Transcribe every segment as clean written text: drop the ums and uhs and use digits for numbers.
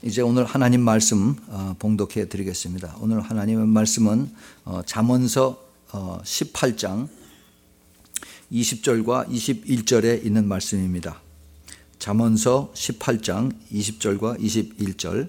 이제 오늘 하나님 말씀 봉독해 드리겠습니다. 오늘 하나님의 말씀은 잠언서 18장 20절과 21절에 있는 말씀입니다. 잠언서 18장 20절과 21절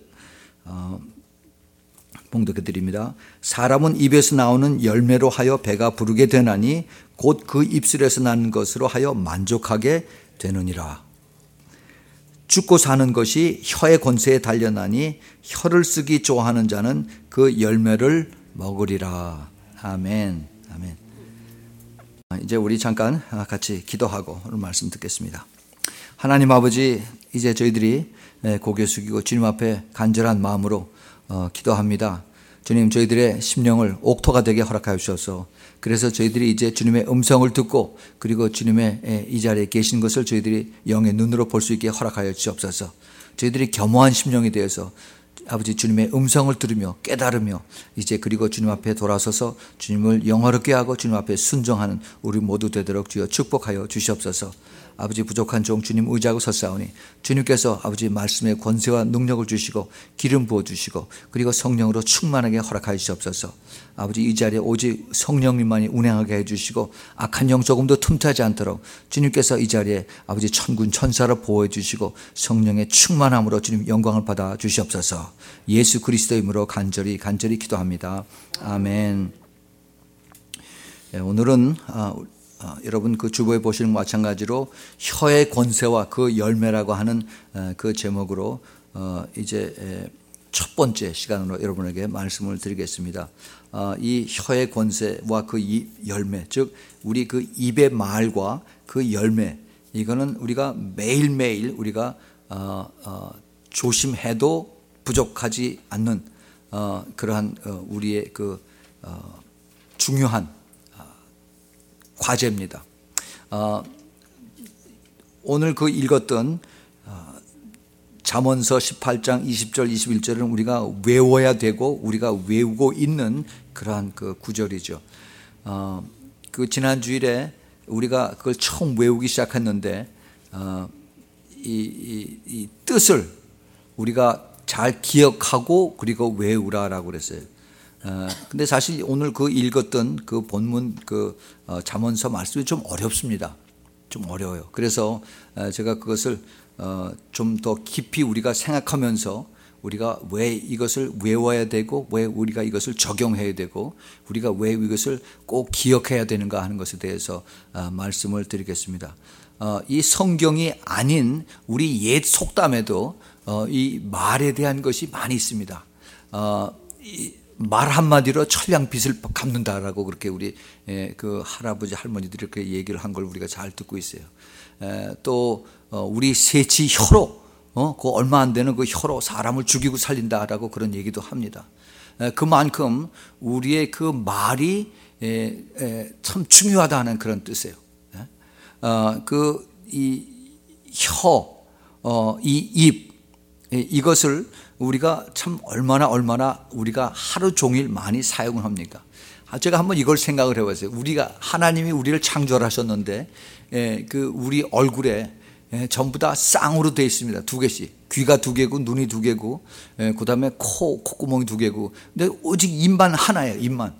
봉독해 드립니다. 사람은 입에서 나오는 열매로 하여 배가 부르게 되나니 곧 그 입술에서 나는 것으로 하여 만족하게 되느니라. 죽고 사는 것이 혀의 권세에 달려나니 혀를 쓰기 좋아하는 자는 그 열매를 먹으리라. 아멘. 아멘. 이제 우리 잠깐 같이 기도하고 오늘 말씀 듣겠습니다. 하나님 아버지, 이제 저희들이 고개 숙이고 주님 앞에 간절한 마음으로 기도합니다. 주님, 저희들의 심령을 옥토가 되게 허락하여 주셔서 그래서 저희들이 이제 주님의 음성을 듣고 그리고 주님의 이 자리에 계신 것을 저희들이 영의 눈으로 볼 수 있게 허락하여 주옵소서. 저희들이 겸허한 심령이 되어서 아버지 주님의 음성을 들으며 깨달으며 이제 그리고 주님 앞에 돌아서서 주님을 영화롭게 하고 주님 앞에 순종하는 우리 모두 되도록 주여 축복하여 주시옵소서. 아버지, 부족한 종 주님 의지하고 섰사오니 주님께서 아버지 말씀의 권세와 능력을 주시고 기름 부어주시고 그리고 성령으로 충만하게 허락하여 주시옵소서. 아버지, 이 자리에 오직 성령님만이 운행하게 해주시고 악한 영 조금도 틈타지 않도록 주님께서 이 자리에 아버지 천군 천사를 보호해 주시고 성령의 충만함으로 주님 영광을 받아 주시옵소서. 예수 그리스도의 이름으로 간절히 기도합니다. 아멘. 오늘은 여러분 그 주보에 보시는 것과 마찬가지로 혀의 권세와 그 열매라고 하는 그 제목으로 이제 첫 번째 시간으로 여러분에게 말씀을 드리겠습니다. 이 혀의 권세와 그 열매, 즉 우리 그 입의 말과 그 열매, 이거는 우리가 매일매일 우리가 조심해도 부족하지 않는 그러한 우리의 그 중요한 과제입니다. 오늘 그 읽었던 잠언서 18장 20절 21절은 우리가 외워야 되고 우리가 외우고 있는 그러한 그 구절이죠. 그 지난 주일에 우리가 그걸 처음 외우기 시작했는데 이 뜻을 우리가 잘 기억하고 그리고 외우라라고 그랬어요. 근데 사실 오늘 그 읽었던 그 본문 그 잠언서 말씀이 좀 어렵습니다. 좀 어려워요. 그래서 제가 그것을 좀 더 깊이 우리가 생각하면서 우리가 왜 이것을 외워야 되고 왜 우리가 이것을 적용해야 되고 우리가 왜 이것을 꼭 기억해야 되는가 하는 것에 대해서 말씀을 드리겠습니다. 이 성경이 아닌 우리 옛 속담에도 이 말에 대한 것이 많이 있습니다. 말 한마디로 천냥빚을 갚는다라고 그렇게 우리 그 할아버지 할머니들이 그렇게 얘기를 한 걸 우리가 잘 듣고 있어요. 또 우리 새치 혀로 그 얼마 안 되는 그 혀로 사람을 죽이고 살린다라고 그런 얘기도 합니다. 그만큼 우리의 그 말이 참 중요하다는 그런 뜻이에요. 그 이 혀, 이 입, 이것을 우리가 참 얼마나 우리가 하루 종일 많이 사용을 합니까? 제가 한번 이걸 생각을 해봤어요. 우리가 하나님이 우리를 창조하셨는데 그 우리 얼굴에 전부 다 쌍으로 되어 있습니다. 두 개씩. 귀가 두 개고 눈이 두 개고 그 다음에 콧구멍이 두 개고 근데 오직 입만 하나예요. 입만.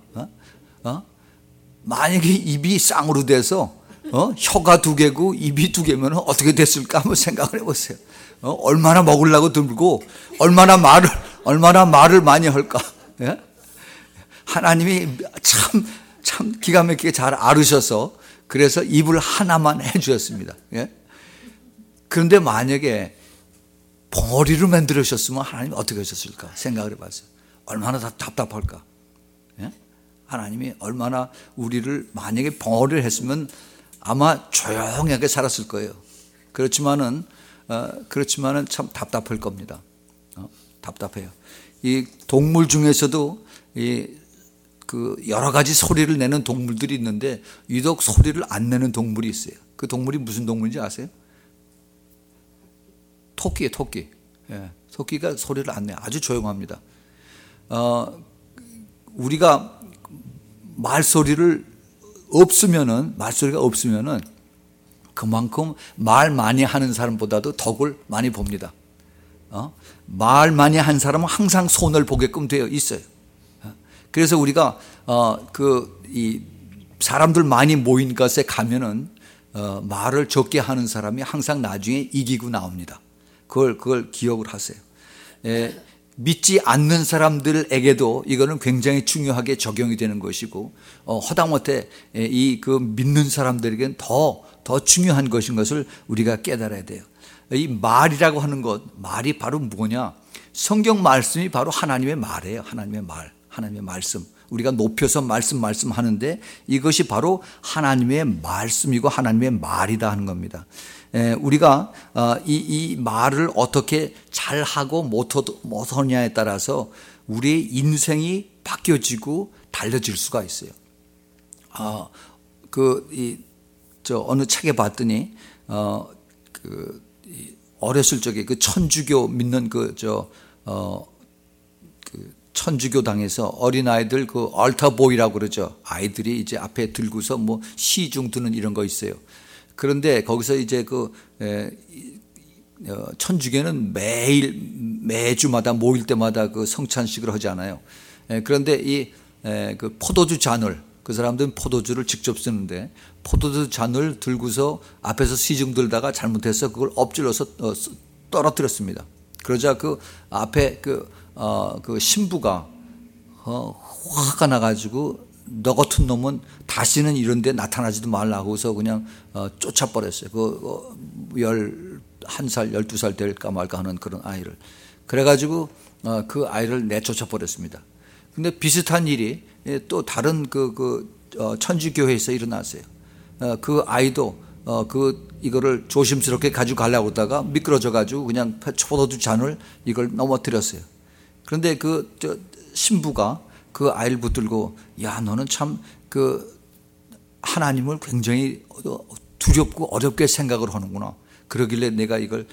만약에 입이 쌍으로 돼서 혀가 두 개고 입이 두 개면 어떻게 됐을까 한번 생각을 해보세요. 얼마나 먹으려고 들고 얼마나 말을 많이 할까. 예? 하나님이 참 기가 막히게 잘 아르셔서 그래서 입을 하나만 해주셨습니다. 예? 그런데 만약에 벙어리로 만들으셨으면 하나님이 어떻게 하셨을까 생각을 해봤어요. 얼마나 답답할까. 예? 하나님이 얼마나 우리를 만약에 벙어리를 했으면 아마 조용하게 살았을 거예요. 그렇지만은 참 답답할 겁니다. 답답해요. 이 동물 중에서도 그 여러 가지 소리를 내는 동물들이 있는데 유독 소리를 안 내는 동물이 있어요. 그 동물이 무슨 동물인지 아세요? 토끼예요, 토끼. 예, 토끼가 소리를 안 내요. 아주 조용합니다. 우리가 말소리가 없으면은 그만큼 말 많이 하는 사람보다도 덕을 많이 봅니다. 말 많이 한 사람은 항상 손을 보게끔 되어 있어요. 그래서 우리가 이 사람들 많이 모인 것에 가면은 말을 적게 하는 사람이 항상 나중에 이기고 나옵니다. 그걸 기억을 하세요. 믿지 않는 사람들에게도 이거는 굉장히 중요하게 적용이 되는 것이고, 허다못해 그 믿는 사람들에게는 더 중요한 것인 것을 우리가 깨달아야 돼요. 이 말이라고 하는 것, 말이 바로 뭐냐? 성경 말씀이 바로 하나님의 말이에요. 하나님의 말, 하나님의 말씀. 우리가 높여서 말씀하는데 이것이 바로 하나님의 말씀이고 하나님의 말이다 하는 겁니다. 우리가 이 말을 어떻게 잘하고 못하냐에 따라서 우리의 인생이 바뀌어지고 달라질 수가 있어요. 어느 책에 봤더니 어렸을 적에 그 천주교 믿는 천주교당에서 어린아이들 그 알타보이라고 그러죠. 아이들이 이제 앞에 들고서 뭐 시중 드는 이런 거 있어요. 그런데 거기서 이제 천주교는 매주마다 모일 때마다 그 성찬식을 하잖아요. 그런데 그 포도주 잔을, 그 사람들은 포도주를 직접 쓰는데 포도주 잔을 들고서 앞에서 시중 들다가 잘못해서 그걸 엎질러서 떨어뜨렸습니다. 그러자 그 앞에 그 신부가 화가 나가지고 너 같은 놈은 다시는 이런 데 나타나지도 말라고서 그냥 쫓아버렸어요. 11살, 12살 될까 말까 하는 그런 아이를. 그래가지고 그 아이를 내쫓아버렸습니다. 근데 비슷한 일이 또 다른 천주교회에서 일어났어요. 그 아이도 이거를 조심스럽게 가지고 가려고 하다가 미끄러져가지고 그냥 포도주 잔을 이걸 넘어뜨렸어요. 그런데 신부가 그 아이를 붙들고, 야, 너는 참 하나님을 굉장히 두렵고 어렵게 생각을 하는구나. 그러길래 내가 이걸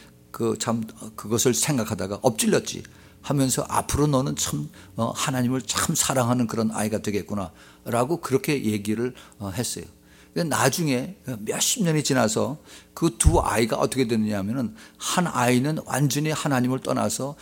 그것을 생각하다가 엎질렀지 하면서 앞으로 너는 참 하나님을 참 사랑하는 그런 아이가 되겠구나 라고 그렇게 얘기를 했어요. 나중에 몇십 년이 지나서 그 두 아이가 어떻게 됐느냐 하면은, 한 아이는 완전히 하나님을 떠나서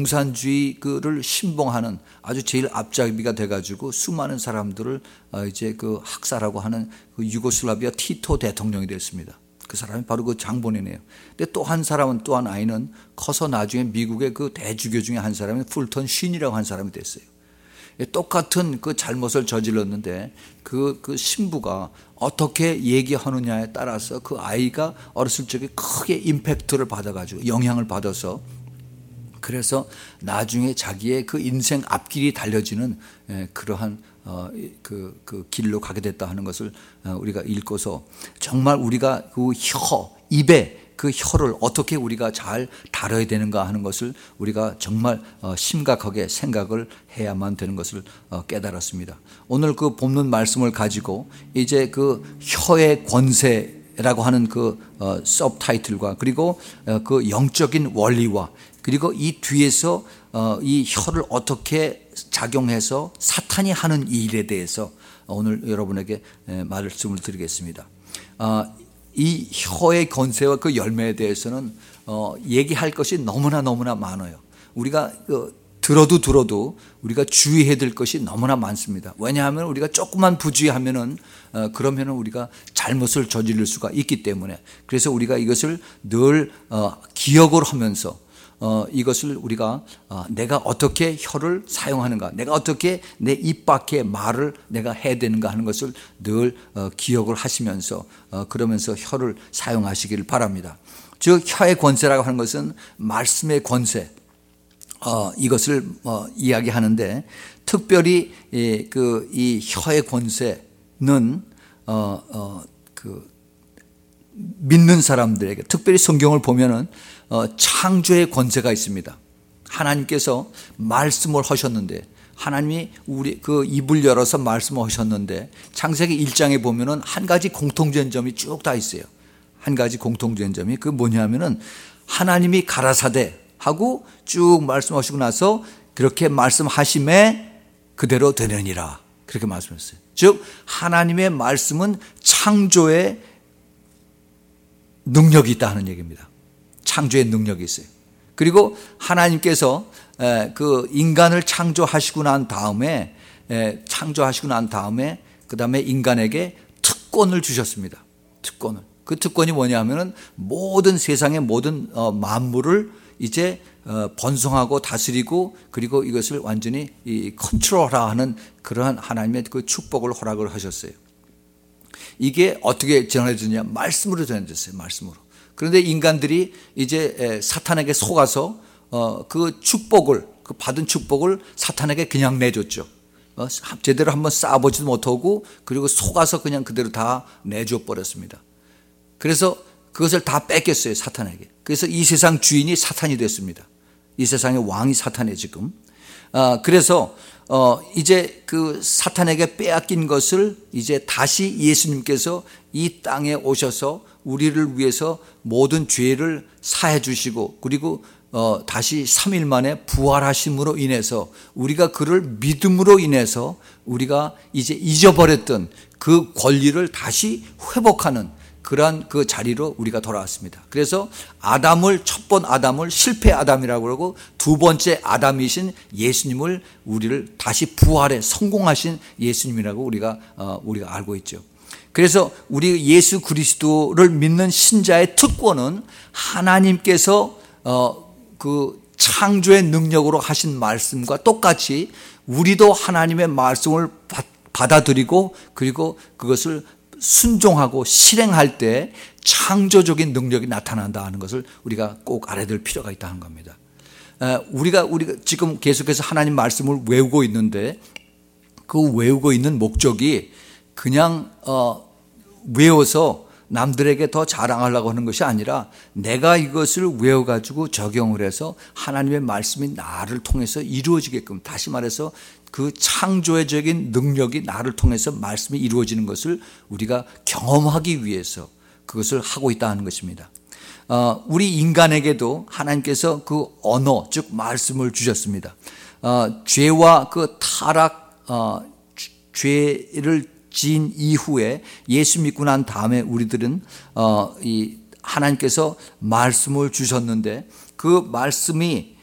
공산주의를 신봉하는 아주 제일 앞잡이가 돼가지고 수많은 사람들을 이제 학살하고 하는 유고슬라비아 티토 대통령이 됐습니다. 그 사람이 바로 그 장본인이에요. 근데 또 한 아이는 커서 나중에 미국의 그 대주교 중에 한 사람이 풀턴 쉰이라고 한 사람이 됐어요. 똑같은 그 잘못을 저질렀는데 그 신부가 어떻게 얘기하느냐에 따라서 그 아이가 어렸을 적에 크게 임팩트를 받아가지고 영향을 받아서, 그래서 나중에 자기의 그 인생 앞길이 달려지는 그러한 그 길로 가게 됐다 하는 것을 우리가 읽고서, 정말 우리가 입에 그 혀를 어떻게 우리가 잘 다뤄야 되는가 하는 것을 우리가 정말 심각하게 생각을 해야만 되는 것을 깨달았습니다. 오늘 그 본문 말씀을 가지고 이제 그 혀의 권세라고 하는 서브타이틀과 그리고 그 영적인 원리와 그리고 이 뒤에서 이 혀를 어떻게 작용해서 사탄이 하는 이 일에 대해서 오늘 여러분에게 말씀을 드리겠습니다. 이 혀의 권세와 그 열매에 대해서는 얘기할 것이 너무나 많아요. 우리가 들어도 우리가 주의해야 될 것이 너무나 많습니다. 왜냐하면 우리가 조금만 부주의하면은 그러면은 우리가 잘못을 저지를 수가 있기 때문에, 그래서 우리가 이것을 늘 기억을 하면서 이것을 우리가 내가 어떻게 혀를 사용하는가, 내가 어떻게 내 입 밖에 말을 내가 해야 되는가 하는 것을 늘 기억을 하시면서 그러면서 혀를 사용하시기를 바랍니다. 즉 혀의 권세라고 하는 것은 말씀의 권세, 이것을 이야기하는데, 특별히 이 혀의 권세는 믿는 사람들에게, 특별히 성경을 보면은 창조의 권세가 있습니다. 하나님께서 말씀을 하셨는데, 하나님이 우리 입을 열어서 말씀을 하셨는데, 창세기 1장에 보면은 한 가지 공통된 점이 쭉 다 있어요. 한 가지 공통된 점이 뭐냐면은, 하나님이 가라사대 하고 쭉 말씀하시고 나서 그렇게 말씀하심에 그대로 되느니라, 그렇게 말씀했어요. 즉 하나님의 말씀은 창조의 능력이 있다 하는 얘기입니다. 창조의 능력이 있어요. 그리고 하나님께서 그 인간을 창조하시고 난 다음에 그다음에 인간에게 특권을 주셨습니다. 특권을. 그 특권이 뭐냐면은 모든 세상의 모든 만물을 이제 번성하고 다스리고 그리고 이것을 완전히 컨트롤하는 그러한 하나님의 그 축복을 허락을 하셨어요. 이게 어떻게 전해졌냐? 말씀으로 전해졌어요. 말씀으로. 그런데 인간들이 이제 사탄에게 속아서 그 축복을, 그 받은 축복을 사탄에게 그냥 내줬죠. 제대로 한번 쌓아보지도 못하고 그리고 속아서 그냥 그대로 다 내줘 버렸습니다. 그래서 그것을 다 뺏겼어요, 사탄에게. 그래서 이 세상 주인이 사탄이 됐습니다. 이 세상의 왕이 사탄이에요, 지금. 그래서 이제 그 사탄에게 빼앗긴 것을 이제 다시 예수님께서 이 땅에 오셔서 우리를 위해서 모든 죄를 사해 주시고 그리고 다시 3일 만에 부활하심으로 인해서 우리가 그를 믿음으로 인해서 우리가 이제 잊어버렸던 그 권리를 다시 회복하는 그러한 그 자리로 우리가 돌아왔습니다. 그래서 첫 번 아담을 실패 아담이라고 그러고 두 번째 아담이신 예수님을 우리를 다시 부활에 성공하신 예수님이라고 우리가 알고 있죠. 그래서 우리 예수 그리스도를 믿는 신자의 특권은 하나님께서 그 창조의 능력으로 하신 말씀과 똑같이 우리도 하나님의 말씀을 받아들이고 그리고 그것을 순종하고 실행할 때 창조적인 능력이 나타난다 하는 것을 우리가 꼭 알아야 될 필요가 있다는 겁니다. 우리가 지금 계속해서 하나님 말씀을 외우고 있는데 그 외우고 있는 목적이 그냥 외워서 남들에게 더 자랑하려고 하는 것이 아니라 내가 이것을 외워가지고 적용을 해서 하나님의 말씀이 나를 통해서 이루어지게끔, 다시 말해서 그 창조적인 능력이 나를 통해서 말씀이 이루어지는 것을 우리가 경험하기 위해서 그것을 하고 있다는 것입니다. 우리 인간에게도 하나님께서 그 언어, 즉 말씀을 주셨습니다. 죄와 그 타락, 죄를 지은 이후에 예수 믿고 난 다음에 우리들은 이 하나님께서 말씀을 주셨는데 그 말씀이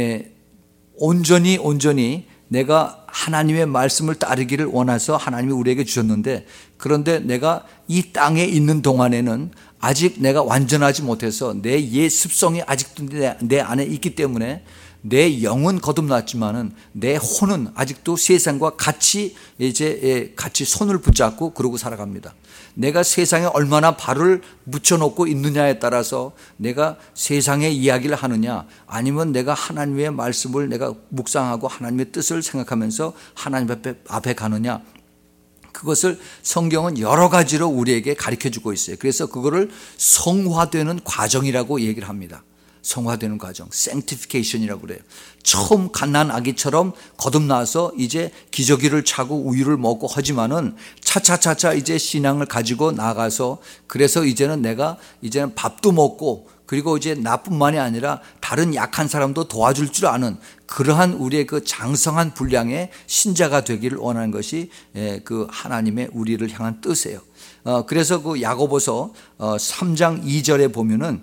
온전히 내가 하나님의 말씀을 따르기를 원해서 하나님이 우리에게 주셨는데, 그런데 내가 이 땅에 있는 동안에는 아직 내가 완전하지 못해서 내 옛 습성이 아직도 내 안에 있기 때문에 내 영은 거듭났지만은 내 혼은 아직도 세상과 같이 손을 붙잡고 그러고 살아갑니다. 내가 세상에 얼마나 발을 묻혀놓고 있느냐에 따라서 내가 세상의 이야기를 하느냐, 아니면 내가 하나님의 말씀을 내가 묵상하고 하나님의 뜻을 생각하면서 하나님 앞에 가느냐, 그것을 성경은 여러 가지로 우리에게 가르쳐주고 있어요. 그래서 그거를 성화되는 과정이라고 얘기를 합니다. 성화되는 과정, sanctification이라고 그래요. 처음 갓난 아기처럼 거듭나서 이제 기저귀를 차고 우유를 먹고 하지만은 차차차차 이제 신앙을 가지고 나가서, 그래서 이제는 밥도 먹고 그리고 이제 나뿐만이 아니라 다른 약한 사람도 도와줄 줄 아는 그러한 우리의 그 장성한 분량의 신자가 되기를 원하는 것이 그 하나님의 우리를 향한 뜻이에요. 그래서 그 야고보서 3장 2절에 보면은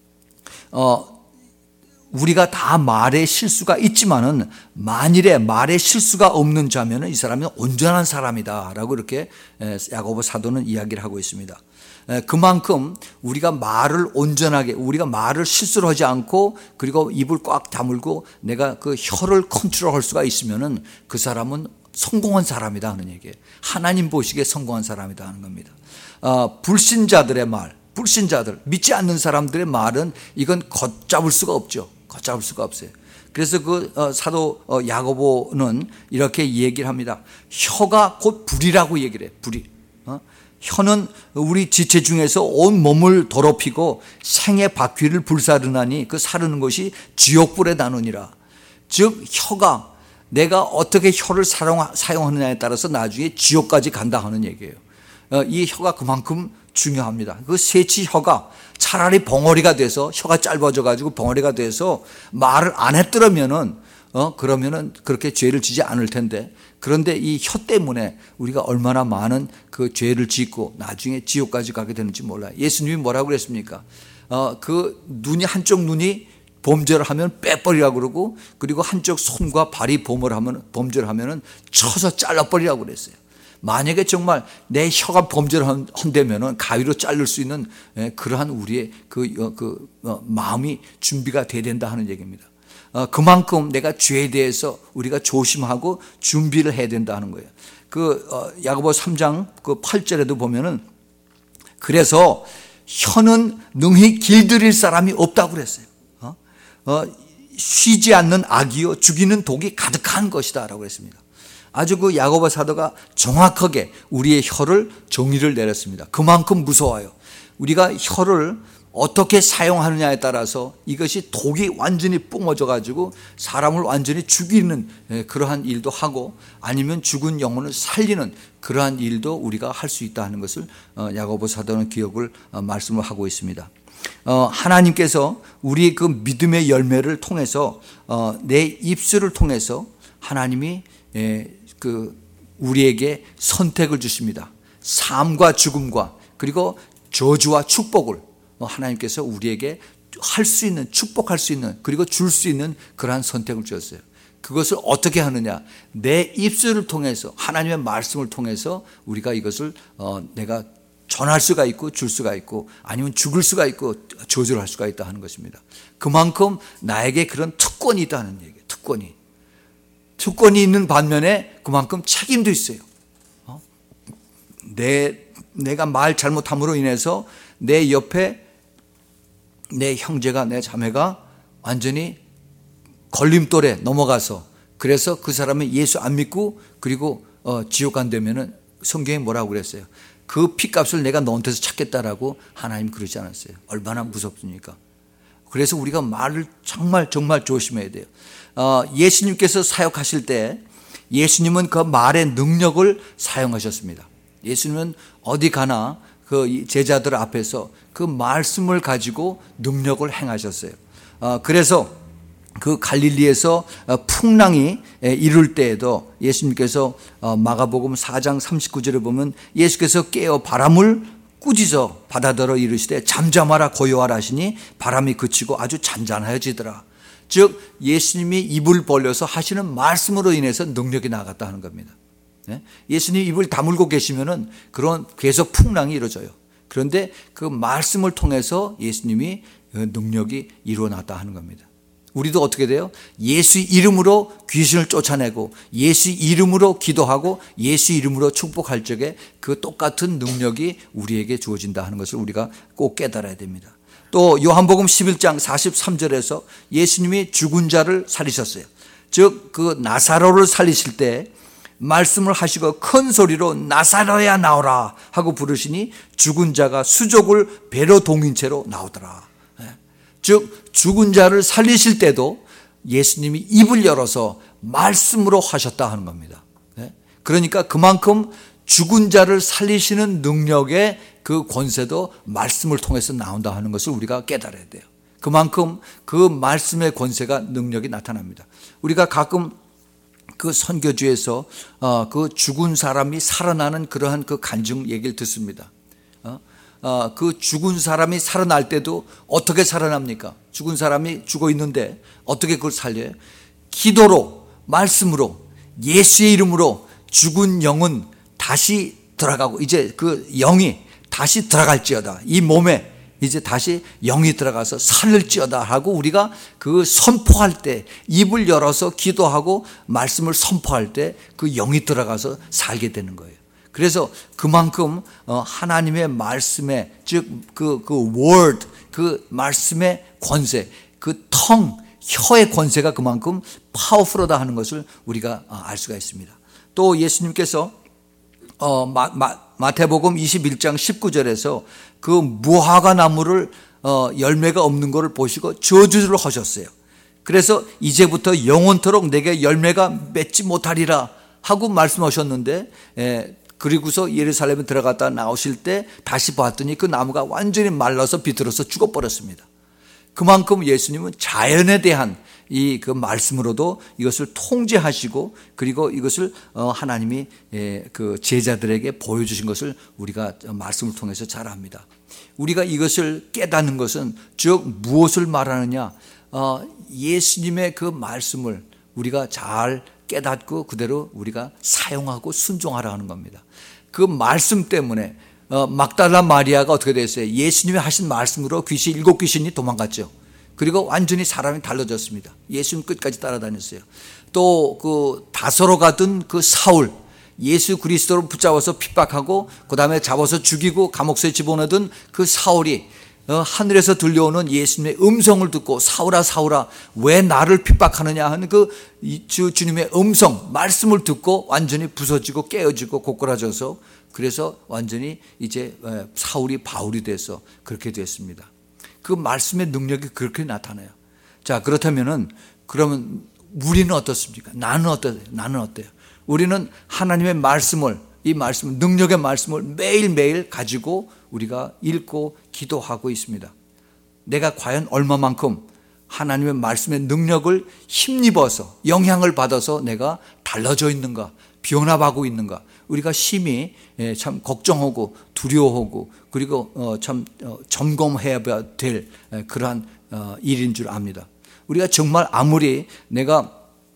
우리가 다 말에 실수가 있지만은 만일에 말에 실수가 없는 자면은 이 사람은 온전한 사람이다라고 이렇게 야고보 사도는 이야기를 하고 있습니다. 그만큼 우리가 말을 온전하게, 우리가 말을 실수를 하지 않고 그리고 입을 꽉 다물고 내가 그 혀를 컨트롤할 수가 있으면은 그 사람은 성공한 사람이다 하는 얘기예요. 하나님 보시기에 성공한 사람이다 하는 겁니다. 불신자들의 말, 믿지 않는 사람들의 말은 이건 걷잡을 수가 없죠. 걷잡을 수가 없어요. 그래서 그 사도 야고보는 이렇게 얘기를 합니다. 혀가 곧 불이라고 얘기를 해요. 불이. 혀는 우리 지체 중에서 온 몸을 더럽히고 생의 바퀴를 불사르나니 그 사르는 것이 지옥불에 나누니라. 즉 혀가 내가 어떻게 혀를 사용하느냐에 따라서 나중에 지옥까지 간다 하는 얘기예요. 이 혀가 그만큼 중요합니다. 그 새치 혀가 차라리 벙어리가 돼서, 혀가 짧아져 가지고 벙어리가 돼서 말을 안 했더라면은 그러면은 그렇게 죄를 지지 않을 텐데, 그런데 이 혀 때문에 우리가 얼마나 많은 그 죄를 짓고 나중에 지옥까지 가게 되는지 몰라요. 예수님이 뭐라고 그랬습니까? 그 눈이, 한쪽 눈이 범죄를 하면 빼버리라고 그러고, 그리고 한쪽 손과 발이 범죄를 하면은 쳐서 잘라버리라고 그랬어요. 만약에 정말 내 혀가 범죄를 한다면은 가위로 자를 수 있는 그러한 우리의 마음이 준비가 돼야 된다 하는 얘기입니다. 그만큼 내가 죄에 대해서 우리가 조심하고 준비를 해야 된다 하는 거예요. 야고보 3장 8절에도 보면은, 그래서 혀는 능히 길들일 사람이 없다고 그랬어요. 쉬지 않는 악이요 죽이는 독이 가득한 것이다 라고 했습니다. 아주 야고보 사도가 정확하게 우리의 혀를 정의를 내렸습니다. 그만큼 무서워요. 우리가 혀를 어떻게 사용하느냐에 따라서 이것이 독이 완전히 뿜어져 가지고 사람을 완전히 죽이는 그러한 일도 하고, 아니면 죽은 영혼을 살리는 그러한 일도 우리가 할 수 있다 하는 것을 야고보 사도는 말씀을 하고 있습니다. 하나님께서 우리 그 믿음의 열매를 통해서 내 입술을 통해서 하나님이 우리에게 선택을 주십니다. 삶과 죽음과 그리고 저주와 축복을 하나님께서 우리에게 할 수 있는, 축복할 수 있는, 그리고 줄 수 있는 그러한 선택을 주셨어요. 그것을 어떻게 하느냐? 내 입술을 통해서, 하나님의 말씀을 통해서 우리가 이것을 내가 전할 수가 있고 줄 수가 있고, 아니면 죽을 수가 있고 저주를 할 수가 있다 하는 것입니다. 그만큼 나에게 그런 특권이 있다는 얘기예요. 특권이 있는 반면에 그만큼 책임도 있어요. 내가 말 잘못함으로 인해서 내 옆에 내 형제가, 내 자매가 완전히 걸림돌에 넘어가서, 그래서 그 사람이 예수 안 믿고 그리고 지옥 간다면은 성경에 뭐라고 그랬어요? 그 피값을 내가 너한테서 찾겠다라고 하나님 그러지 않았어요. 얼마나 무섭습니까? 그래서 우리가 말을 정말 조심해야 돼요. 예수님께서 사역하실 때 예수님은 그 말의 능력을 사용하셨습니다. 예수님은 어디 가나 그 제자들 앞에서 그 말씀을 가지고 능력을 행하셨어요. 그래서 그 갈릴리에서 풍랑이 이룰 때에도 예수님께서 마가복음 4장 39절에 보면, 예수께서 깨어 바람을 꾸짖어 바다더러 이르시되 잠잠하라 고요하라 하시니 바람이 그치고 아주 잔잔하여지더라. 즉 예수님이 입을 벌려서 하시는 말씀으로 인해서 능력이 나갔다 하는 겁니다. 예수님이 입을 다물고 계시면은 그런 계속 풍랑이 이루어져요. 그런데 그 말씀을 통해서 예수님이 능력이 이루어났다 하는 겁니다. 우리도 어떻게 돼요? 예수 이름으로 귀신을 쫓아내고 예수 이름으로 기도하고 예수 이름으로 축복할 적에 그 똑같은 능력이 우리에게 주어진다 하는 것을 우리가 꼭 깨달아야 됩니다. 또 요한복음 11장 43절에서 예수님이 죽은 자를 살리셨어요. 즉 그 나사로를 살리실 때 말씀을 하시고 큰 소리로 나사로야 나오라 하고 부르시니 죽은 자가 수족을 배로 동인 채로 나오더라. 즉 죽은 자를 살리실 때도 예수님이 입을 열어서 말씀으로 하셨다 하는 겁니다. 그러니까 그만큼 죽은 자를 살리시는 능력의 그 권세도 말씀을 통해서 나온다 하는 것을 우리가 깨달아야 돼요. 그만큼 그 말씀의 권세가, 능력이 나타납니다. 우리가 가끔 그 선교주에서 그 죽은 사람이 살아나는 그러한 그 간증 얘기를 듣습니다. 그 죽은 사람이 살아날 때도 어떻게 살아납니까? 죽은 사람이 죽어 있는데 어떻게 그걸 살려요? 기도로, 말씀으로, 예수의 이름으로 죽은 영은 다시 들어가고, 이제 그 영이 다시 들어갈지어다. 이 몸에 이제 다시 영이 들어가서 살릴지어다 하고 우리가 그 선포할 때, 입을 열어서 기도하고 말씀을 선포할 때 그 영이 들어가서 살게 되는 거예요. 그래서 그만큼 하나님의 말씀에, 즉 그 word, 그 말씀의 권세, 그 혀의 권세가 그만큼 파워풀하다 하는 것을 우리가 알 수가 있습니다. 또 예수님께서 마태복음 21장 19절에서 그 무화과 나무를 열매가 없는 것을 보시고 저주를 하셨어요. 그래서 이제부터 영원토록 내게 열매가 맺지 못하리라 하고 말씀하셨는데, 그리고서 예루살렘에 들어갔다 나오실 때 다시 봤더니 그 나무가 완전히 말라서 비틀어서 죽어버렸습니다. 그만큼 예수님은 자연에 대한 이 그 말씀으로도 이것을 통제하시고, 그리고 이것을 하나님이 그 제자들에게 보여주신 것을 우리가 말씀을 통해서 잘 압니다. 우리가 이것을 깨닫는 것은, 즉 무엇을 말하느냐, 예수님의 그 말씀을 우리가 잘 깨닫고 그대로 우리가 사용하고 순종하라 하는 겁니다. 그 말씀 때문에 막달라 마리아가 어떻게 됐어요? 예수님이 하신 말씀으로 일곱 귀신이 도망갔죠. 그리고 완전히 사람이 달라졌습니다. 예수님 끝까지 따라다녔어요. 또 그 다소로 가던 그 사울, 예수 그리스도를 붙잡아서 핍박하고 그 다음에 잡아서 죽이고 감옥소에 집어넣던 그 사울이 하늘에서 들려오는 예수님의 음성을 듣고 사울아 사울아 왜 나를 핍박하느냐 하는 그 주님의 음성 말씀을 듣고 완전히 부서지고 깨어지고 고꾸라져서 그래서 완전히 이제 사울이 바울이 돼서 그렇게 됐습니다. 그 말씀의 능력이 그렇게 나타나요. 자, 그렇다면은 그러면 우리는 어떻습니까? 나는 어때요? 우리는 하나님의 말씀을, 이 말씀, 능력의 말씀을 매일매일 가지고 우리가 읽고 기도하고 있습니다. 내가 과연 얼마만큼 하나님의 말씀의 능력을 힘입어서 영향을 받아서 내가 달라져 있는가, 변화하고 있는가, 우리가 심히 참 걱정하고 두려워하고 그리고 참 점검해야 될 그러한 일인 줄 압니다. 우리가 정말 아무리 내가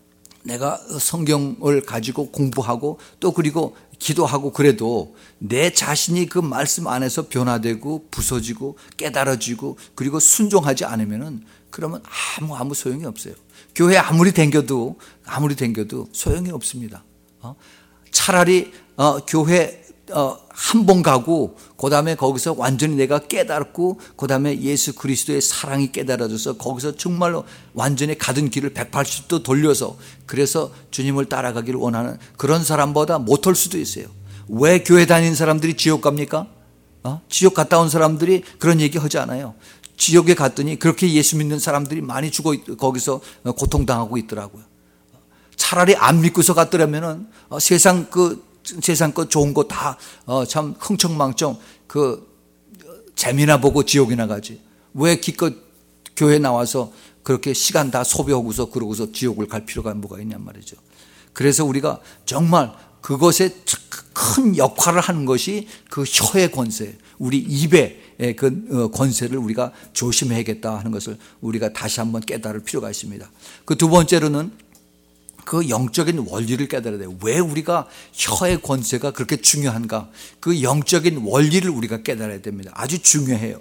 성경을 가지고 공부하고 또 그리고 기도하고 그래도 내 자신이 그 말씀 안에서 변화되고 부서지고 깨달아지고 그리고 순종하지 않으면은 그러면 아무 소용이 없어요. 교회 아무리 댕겨도 소용이 없습니다. 차라리 교회 한 번 가고 그 다음에 거기서 완전히 내가 깨닫고 그 다음에 예수 그리스도의 사랑이 깨달아져서 거기서 정말로 완전히 가던 길을 180도 돌려서 그래서 주님을 따라가기를 원하는 그런 사람보다 못할 수도 있어요. 왜 교회 다니는 사람들이 지옥 갑니까? 지옥 갔다 온 사람들이 그런 얘기 하지 않아요. 지옥에 갔더니 그렇게 예수 믿는 사람들이 많이 거기서 고통당하고 있더라고요. 차라리 안 믿고서 갔더라면은 세상 거 좋은 거 다 참 흥청망청 재미나 보고 지옥이나 가지. 왜 기껏 교회 나와서 그렇게 시간 다 소비하고서 그러고서 지옥을 갈 필요가 뭐가 있냔 말이죠. 그래서 우리가 정말 그것에 큰 역할을 하는 것이 그 혀의 권세, 우리 입의 그 권세를 우리가 조심해야겠다 하는 것을 우리가 다시 한번 깨달을 필요가 있습니다. 그 두 번째로는 그 영적인 원리를 깨달아야 돼요. 왜 우리가 혀의 권세가 그렇게 중요한가? 그 영적인 원리를 우리가 깨달아야 됩니다. 아주 중요해요.